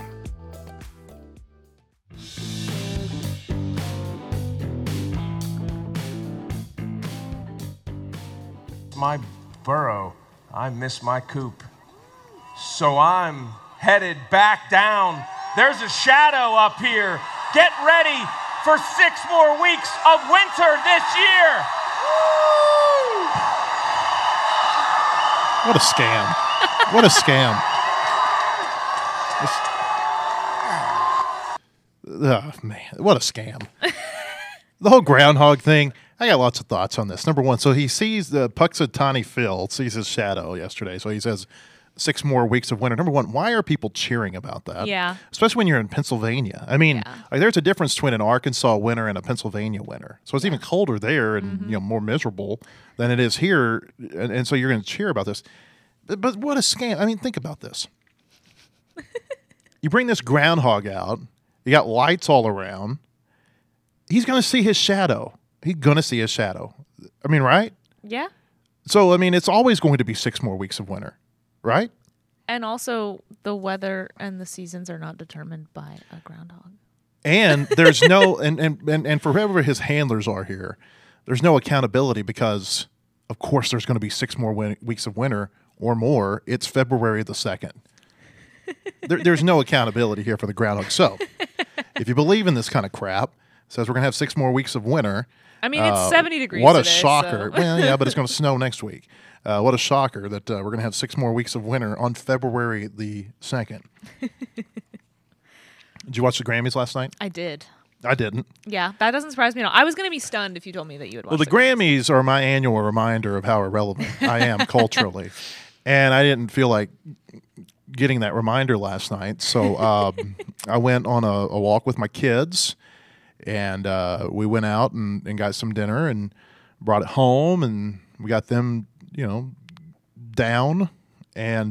My burrow, I miss my coop. So I'm headed back down. There's a shadow up here. Get ready for 6 more weeks of winter this year. Woo! What a scam. What a scam. Oh, man, what a scam. The whole groundhog thing, I got lots of thoughts on this. Number one, so he sees the Puxatawny Phil sees his shadow yesterday. So he says 6 more weeks of winter. Number one, why are people cheering about that? Yeah. Especially when you're in Pennsylvania. I mean, like, there's a difference between an Arkansas winter and a Pennsylvania winter. So it's even colder there and more miserable than it is here. And so you're going to cheer about this. But what a scam. I mean, think about this. You bring this groundhog out. You got lights all around. He's going to see his shadow. He's going to see his shadow. I mean, right? Yeah. So, I mean, it's always going to be 6 more weeks of winter, right? And also, the weather and the seasons are not determined by a groundhog. And there's no and for whoever his handlers are here, there's no accountability because, of course, there's going to be 6 more weeks of winter or more. It's February the 2nd. There's no accountability here for the Groundhog. So, if you believe in this kind of crap, it says we're going to have 6 more weeks of winter. I mean, it's 70 degrees What a today, shocker. so. Well, yeah, but it's going to snow next week. What a shocker that we're going to have 6 more weeks of winter on February the 2nd. Did you watch the Grammys last night? I did. I didn't. Yeah, that doesn't surprise me at all. I was going to be stunned if you told me that you had watched Well, the Grammys are my annual reminder of how irrelevant I am culturally. And I didn't feel like getting that reminder last night. So I went on a walk with my kids, and we went out and got some dinner and brought it home, and we got them, down. And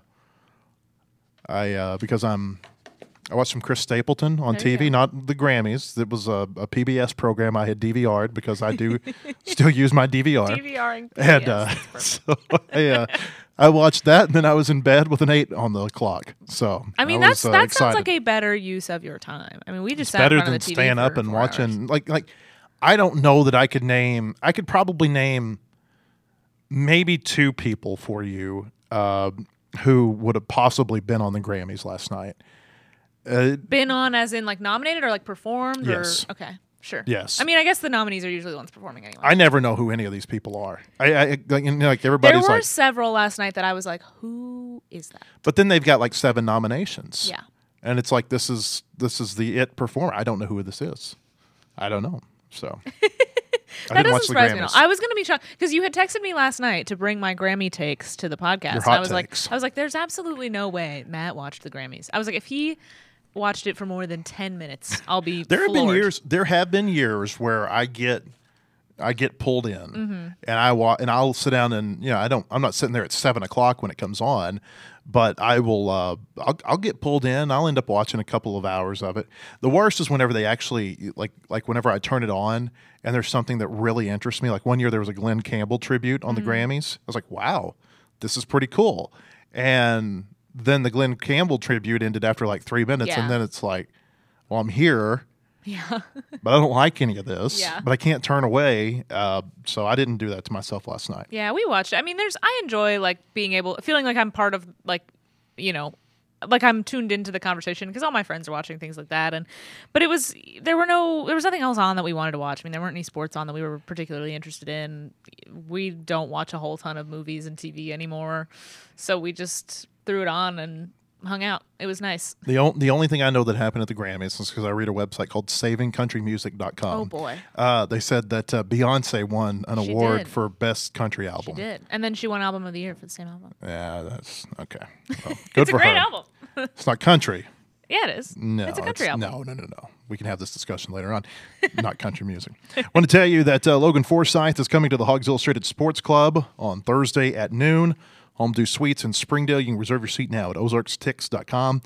because I watched some Chris Stapleton on TV, not the Grammys. It was a PBS program I had DVR'd because I do still use my DVR. DVRing PBS. And I watched that, and then I was in bed with an 8 on the clock. So I mean, that sounds like a better use of your time. I mean, we just sat better in front than of the TV staying for up and 4 watching. hours. Like I don't know that I could name. I could probably name maybe 2 people for you who would have possibly been on the Grammys last night. Been on as in like nominated or like performed? Yes. Or, okay, sure. Yes. I mean, I guess the nominees are usually the ones performing anyway. I never know who any of these people are. Like everybody's there were like, several last night that I was like, who is that? but then they've got like 7 nominations. Yeah. And it's like this is the it performer. I don't know who this is. I don't know. So That doesn't surprise me at all. I was going to be shocked because you had texted me last night to bring my Grammy takes to the podcast. Your And hot I was takes. like, there's absolutely no way Matt watched the Grammys. I was like, if he watched it for more than 10 minutes, I'll be floored. There have been years where I get pulled in, and I'll sit down and I'm not sitting there at 7:00 when it comes on, but I will I'll get pulled in. I'll end up watching a couple of hours of it. The worst is whenever they actually like whenever I turn it on and there's something that really interests me. Like one year there was a Glenn Campbell tribute on the Grammys. I was like, wow, this is pretty cool. And then the Glenn Campbell tribute ended after like 3 minutes, Yeah. and then it's like, well, I'm here. Yeah. But I don't like any of this. Yeah. But I can't turn away. So I didn't do that to myself last night. Yeah, we watched it. I mean, I enjoy like feeling like I'm part of like I'm tuned into the conversation because all my friends are watching things like that. But there was nothing else on that we wanted to watch. I mean, there weren't any sports on that we were particularly interested in. We don't watch a whole ton of movies and TV anymore, so we just threw it on and hung out. It was nice. The only thing I know that happened at the Grammys is because I read a website called SavingCountryMusic.com. Oh boy! They said that Beyonce won an She award did. for Best Country She Album. did, and then she won Album of the Year for the same album. Yeah, that's okay. Well, good It's for a great her. album. It's not country. Yeah, it is. No, it's a country album. No. We can have this discussion later on. Not country music. I want to tell you that Logan Forsythe is coming to the Hogs Illustrated Sports Club on Thursday at noon. Home Due Suites in Springdale. You can reserve your seat now at ozarkstix.com,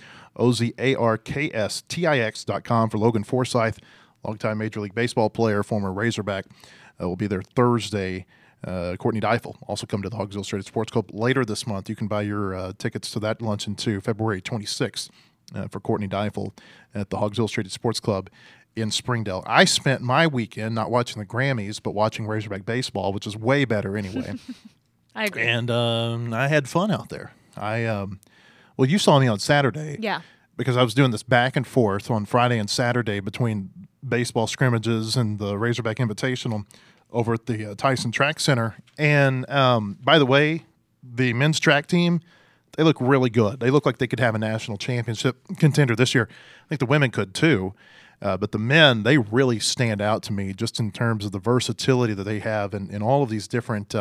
OZARKSTIX.com for Logan Forsythe, longtime Major League Baseball player, former Razorback. Will be there Thursday. Courtney Deifel also come to the Hogs Illustrated Sports Club later this month. You can buy your tickets to that luncheon too, February 26th, for Courtney Deifel at the Hogs Illustrated Sports Club in Springdale. I spent my weekend not watching the Grammys, but watching Razorback baseball, which is way better anyway. I agree. And I had fun out there. Well, you saw me on Saturday. Yeah. Because I was doing this back and forth on Friday and Saturday between baseball scrimmages and the Razorback Invitational over at the Tyson Track Center. And by the way, the men's track team, they look really good. They look like they could have a national championship contender this year. I think the women could too. But the men, they really stand out to me just in terms of the versatility that they have in all of these different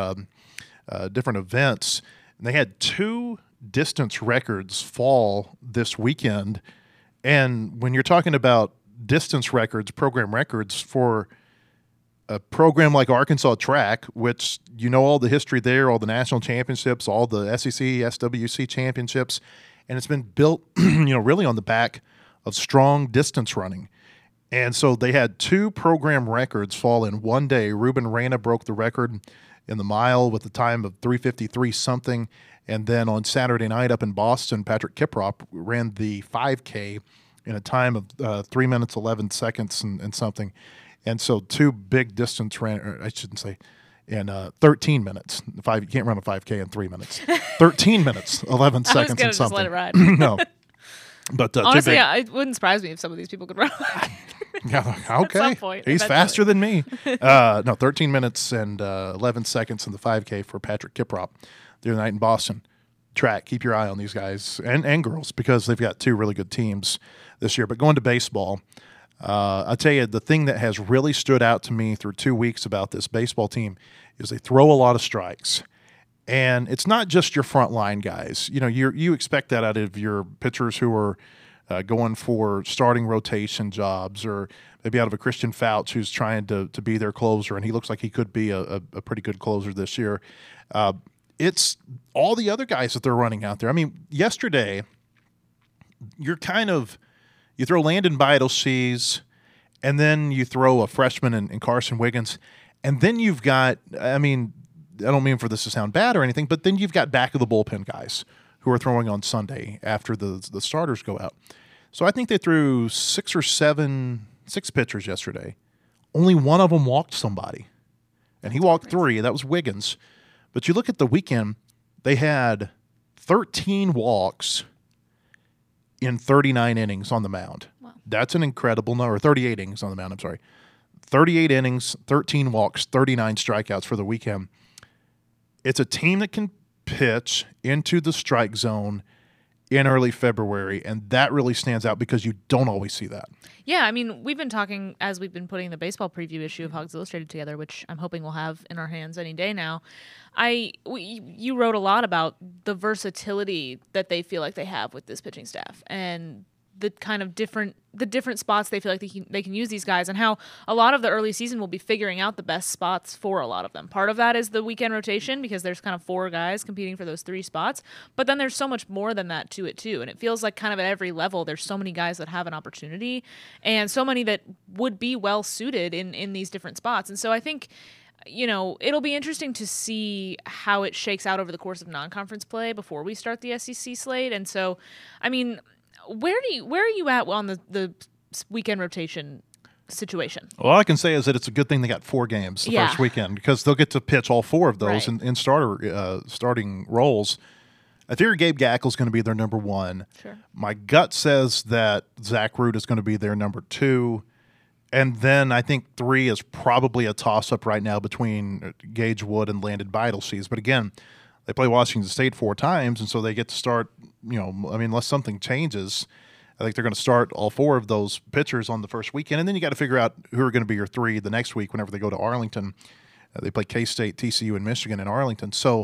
events. And they had 2 distance records fall this weekend. And when you're talking about distance records, program records for a program like Arkansas Track, which all the history there, all the national championships, all the SEC, SWC championships, and it's been built, really on the back of strong distance running. And so they had 2 program records fall in one day. Ruben Reyna broke the record in the mile with a time of 3:53 something. And then on Saturday night up in Boston, Patrick Kiprop ran the 5K in a time of 3 minutes, 11 seconds and something. And so 2 big distance ran, I shouldn't say, in 13 minutes. You can't run a 5K in 3 minutes. 13 minutes, 11 seconds and something. Just let it ride. No. But honestly, it wouldn't surprise me if some of these people could run. Yeah, okay. At some point, he's eventually. faster than me. No, 13 minutes and 11 seconds in the 5K for Patrick Kiprop the other night in Boston. Track, keep your eye on these guys and girls because they've got 2 really good teams this year. But going to baseball, I'll tell you, the thing that has really stood out to me through 2 weeks about this baseball team is they throw a lot of strikes. And it's not just your frontline guys. You know, you expect that out of your pitchers who are going for starting rotation jobs, or maybe out of a Christian Fouch who's trying to be their closer, and he looks like he could be a pretty good closer this year. It's all the other guys that they're running out there. I mean, yesterday, you throw Landon Beidle, and then you throw a freshman in Carson Wiggins, and then you've got, I mean, I don't mean for this to sound bad or anything, but then you've got back of the bullpen guys who are throwing on Sunday after the starters go out. So I think they threw 6 pitchers yesterday. Only one of them walked somebody, and he walked 3. That was Wiggins. But you look at the weekend, they had 13 walks in 39 innings on the mound. Wow. That's an incredible number. 38 innings on the mound, I'm sorry. 38 innings, 13 walks, 39 strikeouts for the weekend. It's a team that can pitch into the strike zone in early February, and that really stands out because you don't always see that. Yeah, I mean, we've been talking as we've been putting the baseball preview issue of Hogs Illustrated together, which I'm hoping we'll have in our hands any day now. You wrote a lot about the versatility that they feel like they have with this pitching staff and the kind of different spots they feel like they can use these guys, and how a lot of the early season will be figuring out the best spots for a lot of them. Part of that is the weekend rotation because there's kind of 4 guys competing for those 3 spots, but then there's so much more than that to it too, and it feels like kind of at every level there's so many guys that have an opportunity and so many that would be well suited in these different spots. And so I think, you know, it'll be interesting to see how it shakes out over the course of non-conference play before we start the SEC slate. And so, I mean, where are you at on the weekend rotation situation? All I can say is that it's a good thing they got 4 games the first weekend because they'll get to pitch all 4 of those in starting roles. I figure Gabe Gackel's going to be their number 1. Sure. My gut says that Zach Root is going to be their number 2. And then I think 3 is probably a toss-up right now between Gage Wood and Landon Beidle. But again, they play Washington State 4 times, and so they get to start, you know, I mean, unless something changes, I think they're going to start all 4 of those pitchers on the first weekend. And then you got to figure out who are going to be your 3 the next week whenever they go to Arlington. They play K-State, TCU, and Michigan in Arlington. So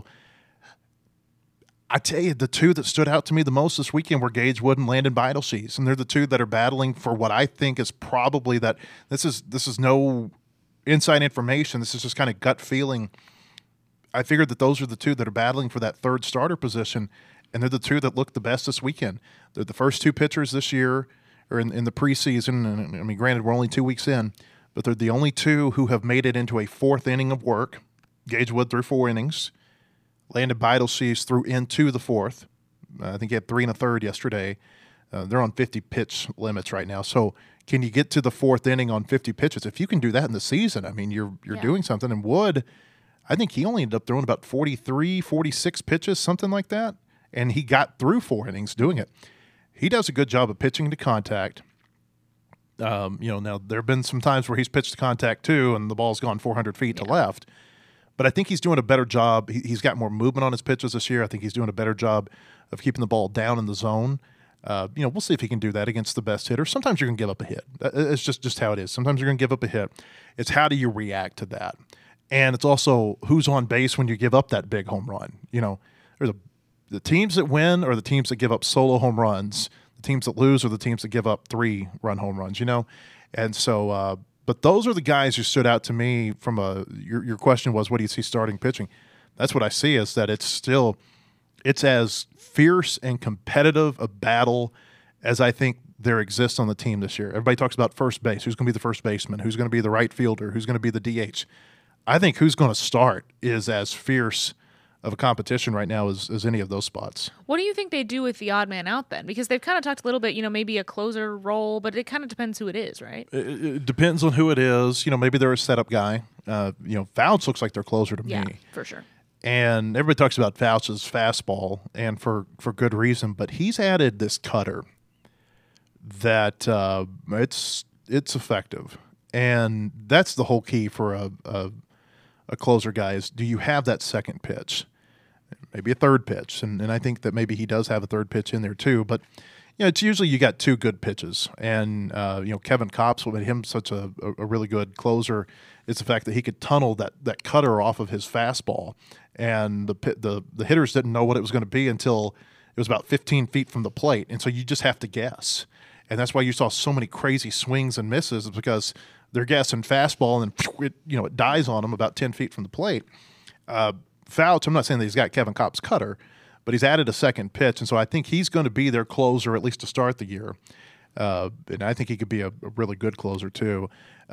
I tell you, the 2 that stood out to me the most this weekend were Gage Wood and Landon Beidle. And they're the 2 that are battling for what I think is probably that this is no inside information. This is just kind of gut feeling. I figured that those are the 2 that are battling for that 3rd starter position, and they're the 2 that look the best this weekend. They're the first 2 pitchers this year, or in the preseason, and I mean, granted, we're only 2 weeks in, but they're the only 2 who have made it into a 4th inning of work. Gage Wood threw 4 innings. Landon Beidle threw into the 4th. I think he had 3 1/3 yesterday. They're on 50 pitch limits right now. So can you get to the 4th inning on 50 pitches? If you can do that in the season, I mean, you're doing something. And Wood, I think he only ended up throwing about 43, 46 pitches, something like that. And he got through 4 innings doing it. He does a good job of pitching to contact. You know, now there have been some times where he's pitched to contact too, and the ball's gone 400 feet to left. But I think he's doing a better job. He's got more movement on his pitches this year. I think he's doing a better job of keeping the ball down in the zone. You know, we'll see if he can do that against the best hitter. Sometimes you're going to give up a hit. It's just how it is. Sometimes you're going to give up a hit. It's how do you react to that? And it's also who's on base when you give up that big home run. You know, there's the teams that win are the teams that give up solo home runs. The teams that lose are the teams that give up 3-run home runs, you know? And so, but those are the guys who stood out to me from your question was, what do you see starting pitching? That's what I see is that it's as fierce and competitive a battle as I think there exists on the team this year. Everybody talks about first base. Who's going to be the first baseman? Who's going to be the right fielder? Who's going to be the DH? I think who's going to start is as fierce of a competition right now as any of those spots. What do you think they do with the odd man out then? Because they've kind of talked a little bit, maybe a closer role, but it kind of depends who it is, right? It depends on who it is. Maybe they're a setup guy. Fouch looks like their closer to me. Yeah, for sure. And everybody talks about Fouch's fastball, and for good reason. But he's added this cutter that it's effective, and that's the whole key for a closer guy is, do you have that second pitch? Maybe a third pitch, and I think that maybe he does have a third pitch in there too. But it's usually you got two good pitches, and Kevin Kopps, what made him such a really good closer is the fact that he could tunnel that cutter off of his fastball, and the hitters didn't know what it was going to be until it was about 15 feet from the plate, and so you just have to guess, and that's why you saw so many crazy swings and misses, because they're guessing fastball, and it dies on them about 10 feet from the plate. Fouch, I'm not saying that he's got Kevin Kopps' cutter, but he's added a second pitch, and so I think he's going to be their closer at least to start the year. And I think he could be a really good closer too.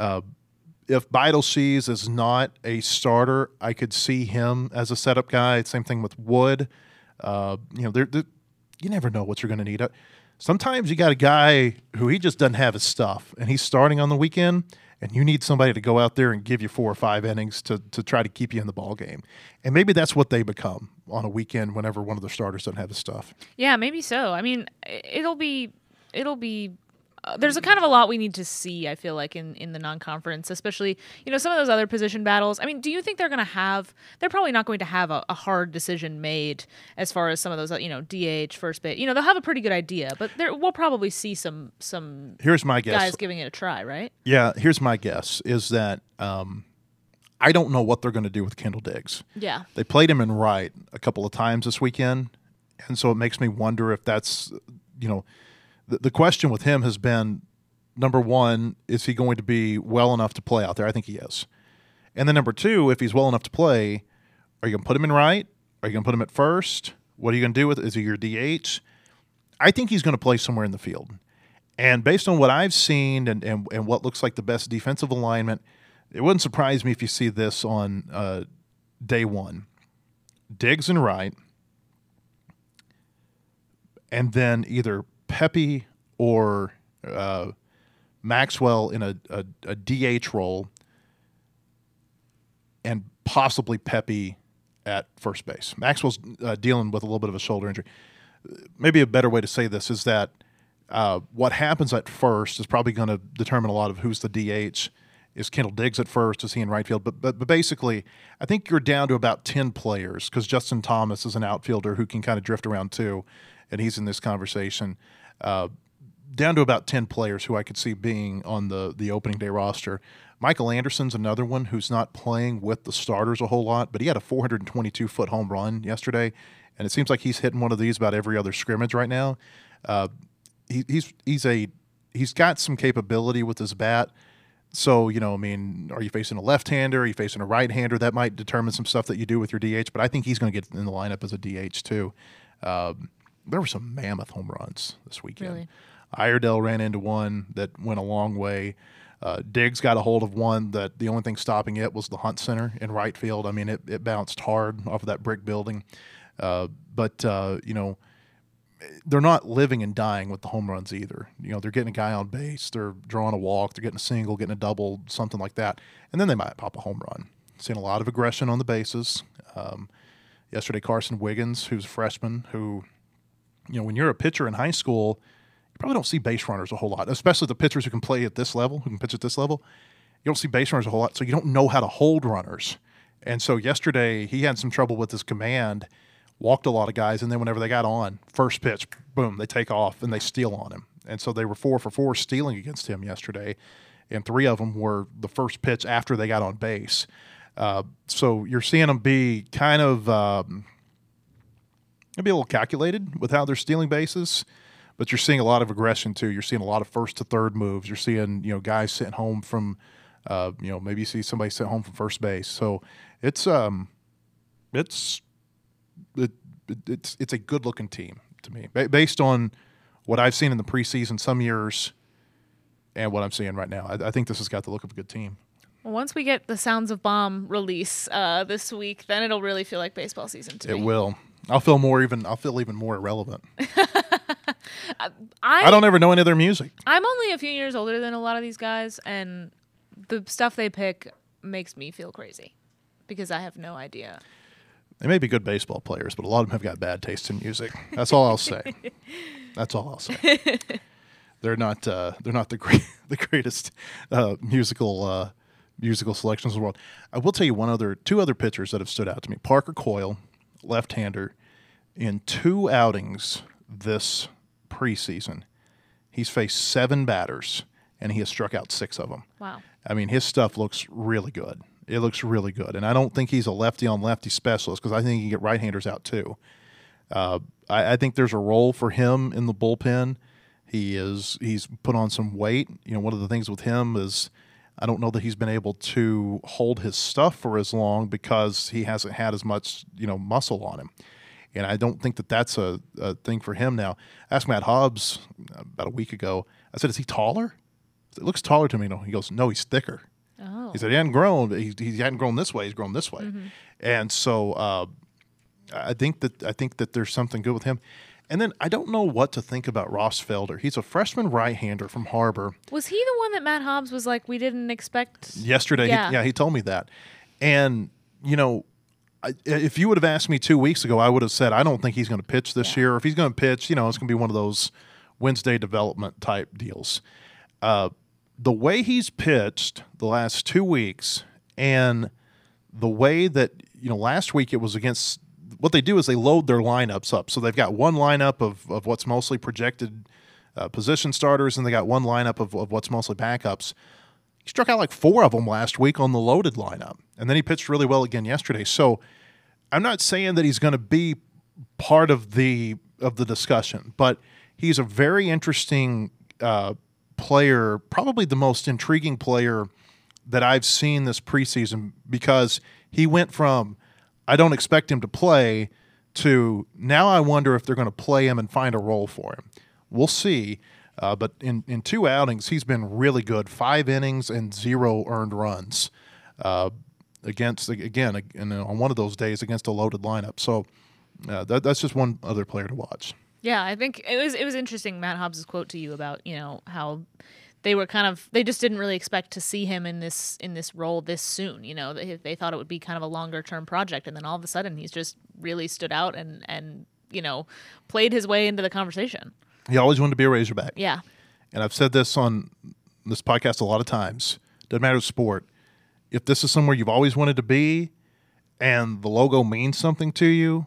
If Beitelgeuse is not a starter, I could see him as a setup guy. Same thing with Wood. You never know what you're going to need. Sometimes you got a guy who he just doesn't have his stuff, and he's starting on the weekend, and you need somebody to go out there and give you 4 or 5 innings to try to keep you in the ball game. And maybe that's what they become on a weekend whenever one of their starters doesn't have his stuff. Yeah, maybe so. I mean, it'll be there's a kind of a lot we need to see, I feel like, in the non-conference, especially, some of those other position battles. I mean, do you think they're probably not going to have a hard decision made as far as some of those, DH, first base. They'll have a pretty good idea, but we'll probably see some here's my guess. Guys giving it a try, right? Yeah, here's my guess, is that I don't know what they're going to do with Kendall Diggs. Yeah. They played him in right a couple of times this weekend, and so it makes me wonder if that's, the question with him has been, number one, is he going to be well enough to play out there? I think he is. And then number two, if he's well enough to play, are you going to put him in right? Are you going to put him at first? What are you going to do with it? Is he your DH? I think he's going to play somewhere in the field. And based on what I've seen and what looks like the best defensive alignment, it wouldn't surprise me if you see this on day one. Diggs in right, and then either Pepe or Maxwell in a DH role, and possibly Pepe at first base. Maxwell's dealing with a little bit of a shoulder injury. Maybe a better way to say this is that what happens at first is probably going to determine a lot of who's the DH. Is Kendall Diggs at first? Is he in right field? But basically, I think you're down to about 10 players, because Justin Thomas is an outfielder who can kind of drift around too, and he's in this conversation. Down to about 10 players who I could see being on the opening day roster. Michael Anderson's another one who's not playing with the starters a whole lot, but he had a 422-foot home run yesterday, and it seems like he's hitting one of these about every other scrimmage right now. He's got some capability with his bat. So, are you facing a left-hander? Are you facing a right-hander? That might determine some stuff that you do with your DH, but I think he's going to get in the lineup as a DH too. There were some mammoth home runs this weekend. Really? Iredell ran into one that went a long way. Diggs got a hold of one that the only thing stopping it was the Hunt Center in right field. I mean, it bounced hard off of that brick building. But they're not living and dying with the home runs either. They're getting a guy on base, they're drawing a walk, they're getting a single, getting a double, something like that, and then they might pop a home run. Seeing a lot of aggression on the bases. Yesterday, Carson Wiggins, who's a freshman, who, when you're a pitcher in high school, you probably don't see base runners a whole lot, especially the pitchers who can play at this level, who can pitch at this level. You don't see base runners a whole lot, so you don't know how to hold runners. And so yesterday, he had some trouble with his command, walked a lot of guys, and then whenever they got on, first pitch, boom, they take off and they steal on him. And so they were 4 for 4 stealing against him yesterday, and 3 of them were the first pitch after they got on base. So you're seeing them be kind of maybe a little calculated with how they're stealing bases, but you're seeing a lot of aggression too. You're seeing a lot of first to third moves. You're seeing guys sitting home from maybe you see somebody sit home from first base. So it's a good looking team to me based on what I've seen in the preseason some years and what I'm seeing right now. I think this has got the look of a good team. Well, once we get the Sounds of Bomb release this week, then it'll really feel like baseball season to me. It will. I'll feel even more irrelevant. I don't ever know any of their music. I'm only a few years older than a lot of these guys, and the stuff they pick makes me feel crazy because I have no idea. They may be good baseball players, but a lot of them have got bad taste in music. That's all I'll say. That's all I'll say. They're not the greatest musical selections in the world. I will tell you two other pitchers that have stood out to me. Parker Coyle, left-hander, in 2 outings this preseason, he's faced 7 batters, and he has struck out 6 of them. Wow. I mean, his stuff looks really good. It looks really good. And I don't think he's a lefty-on-lefty specialist because I think he can get right-handers out too. I think there's a role for him in the bullpen. He's put on some weight. You know, one of the things with him is I don't know that he's been able to hold his stuff for as long because he hasn't had as much, muscle on him. And I don't think that that's a thing for him now. I asked Matt Hobbs about a week ago. I said, is he taller? It looks taller to me. No, he goes, no, he's thicker. Oh. He said he hadn't grown. He hadn't grown this way. He's grown this way. Mm-hmm. And so I think that there's something good with him. And then I don't know what to think about Ross Felder. He's a freshman right-hander from Harbor. Was he the one that Matt Hobbs was like, we didn't expect? Yesterday, Yeah. he told me that. And, if you would have asked me 2 weeks ago, I would have said, I don't think he's going to pitch this year. Or if he's going to pitch, it's going to be one of those Wednesday development type deals. The way he's pitched the last 2 weeks and the way that, last week it was against – what they do is they load their lineups up. So they've got one lineup of what's mostly projected position starters, and they got one lineup of what's mostly backups. He struck out like 4 of them last week on the loaded lineup, and then he pitched really well again yesterday. So I'm not saying that he's going to be part of the discussion, but he's a very interesting player, probably the most intriguing player that I've seen this preseason because he went from I don't expect him to play to now I wonder if they're going to play him and find a role for him. We'll see. But in 2 outings, he's been really good. 5 innings and 0 earned runs against, again, on one of those days against a loaded lineup. So that's just one other player to watch. Yeah, I think it was interesting, Matt Hobbs' quote to you about, how they were they just didn't really expect to see him in this role this soon. They thought it would be kind of a longer term project, and then all of a sudden he's just really stood out and played his way into the conversation. He always wanted to be a Razorback. Yeah. And I've said this on this podcast a lot of times. Doesn't matter the sport. If this is somewhere you've always wanted to be and the logo means something to you,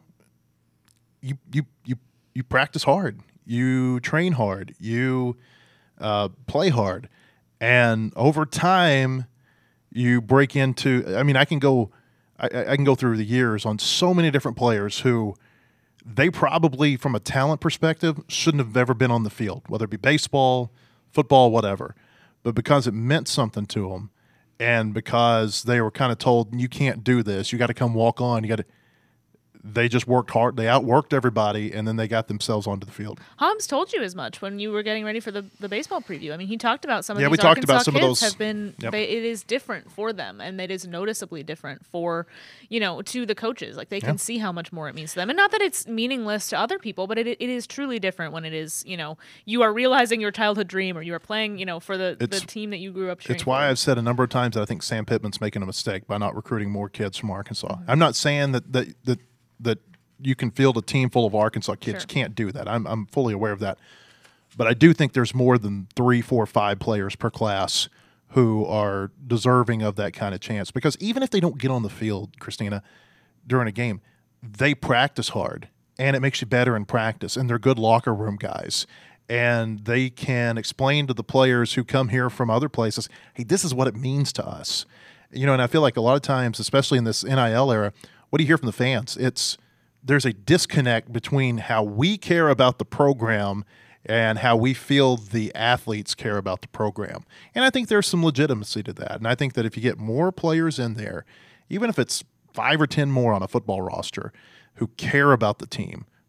you practice hard. You train hard. You play hard, and over time you break into I can go through the years on so many different players who they probably from a talent perspective shouldn't have ever been on the field, whether it be baseball, football, whatever, but because it meant something to them and because they were kind of told you can't do this, you got to come walk on, they just worked hard. They outworked everybody, and then they got themselves onto the field. Hobbs told you as much when you were getting ready for the baseball preview. I mean, he talked about some of these we talked about some of kids those. Have been. Yep. It is different for them, and it is noticeably different for, to the coaches. Like they can see how much more it means to them, and not that it's meaningless to other people, but it is truly different when it is. You are realizing your childhood dream, or you are playing. For the team that you grew up cheering It's why for. I've said a number of times that I think Sam Pittman's making a mistake by not recruiting more kids from Arkansas. Mm-hmm. I'm not saying that you can field a team full of Arkansas kids. Sure. Can't do that. I'm fully aware of that. But I do think there's more than 3, 4, 5 players per class who are deserving of that kind of chance. Because even if they don't get on the field, Christina, during a game, they practice hard, and it makes you better in practice. And they're good locker room guys. And they can explain to the players who come here from other places, hey, this is what it means to us. And I feel like a lot of times, especially in this NIL era, what do you hear from the fans? There's a disconnect between how we care about the program and how we feel the athletes care about the program. And I think there's some legitimacy to that. And I think that if you get more players in there, even if it's 5 or 10 more on a football roster who care about the team,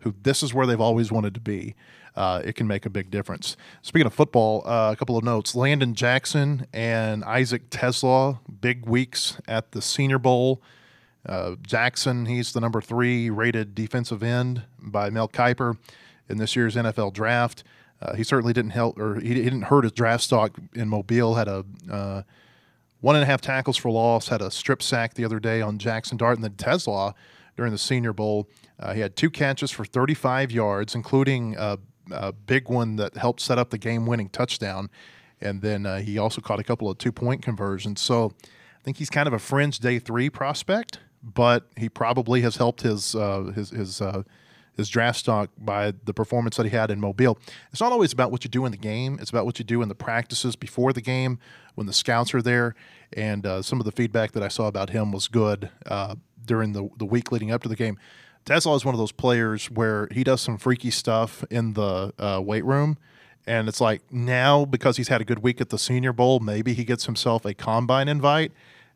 who this is where they've always wanted to be, it can make a big difference. Speaking of football, a couple of notes. Landon Jackson and Isaac Tesla, big weeks at the Senior Bowl. Jackson, he's the number 3 rated defensive end by Mel Kiper in this year's NFL draft. He certainly didn't help, or he didn't hurt his draft stock in Mobile. Had a 1.5 tackles for loss, had a strip sack the other day on Jackson Dart. And then Tesla, during the Senior Bowl, he had 2 catches for 35 yards, including a big one that helped set up the game-winning touchdown. And then he also caught a couple of 2-point conversions. So I think he's kind of a fringe day 3 prospect, but he probably has helped his draft stock by the performance that he had in Mobile. It's not always about what you do in the game. It's about what you do in the practices before the game when the scouts are there. And some of the feedback that I saw about him was good during the week leading up to the game. Tesla is one of those players where he does some freaky stuff in the weight room. And it's like now, because he's had a good week at the Senior Bowl, maybe he gets himself a combine invite.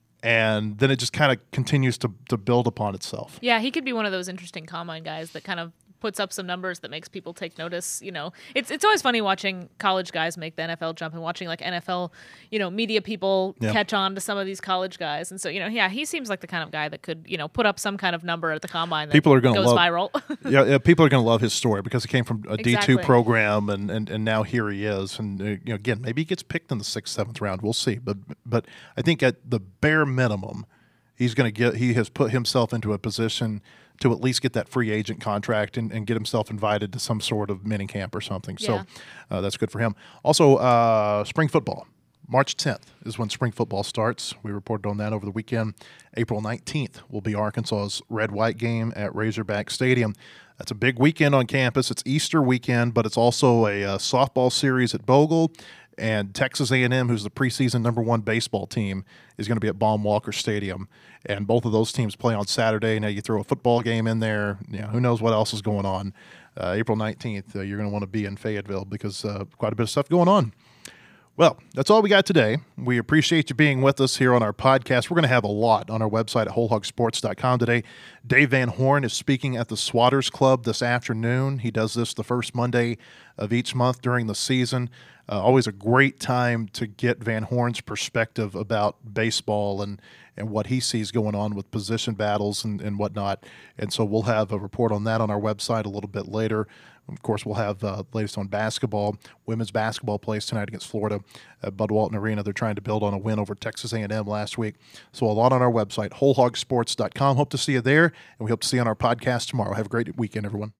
And then it just kind of continues to build upon itself. Yeah, he could be one of those interesting combine guys that kind of puts up some numbers that makes people take notice. You know, it's always funny watching college guys make the NFL jump and watching like NFL, media people catch on to some of these college guys. And so, he seems like the kind of guy that could, put up some kind of number at the combine that people are gonna goes love, viral. yeah, people are going to love his story because he came from a Exactly. D2 program and now here he is. And again, maybe he gets picked in the 6th, 7th round. We'll see. But I think at the bare minimum, he has put himself into a position to at least get that free agent contract and get himself invited to some sort of mini camp or something. Yeah. So that's good for him. Also, spring football. March 10th is when spring football starts. We reported on that over the weekend. April 19th will be Arkansas's red-white game at Razorback Stadium. That's a big weekend on campus. It's Easter weekend, but it's also a softball series at Bogle. And Texas A&M, who's the preseason number 1 baseball team, is going to be at Baum-Walker Stadium. And both of those teams play on Saturday. Now you throw a football game in there. Who knows what else is going on. April 19th, you're going to want to be in Fayetteville because quite a bit of stuff going on. Well, that's all we got today. We appreciate you being with us here on our podcast. We're going to have a lot on our website at wholehogsports.com today. Dave Van Horn is speaking at the Swatters Club this afternoon. He does this the first Monday of each month during the season. Always a great time to get Van Horn's perspective about baseball and what he sees going on with position battles and whatnot. And so we'll have a report on that on our website a little bit later. Of course, we'll have the latest on basketball. Women's basketball plays tonight against Florida at Bud Walton Arena. They're trying to build on a win over Texas A&M last week. So a lot on our website, wholehogsports.com. Hope to see you there, and we hope to see you on our podcast tomorrow. Have a great weekend, everyone.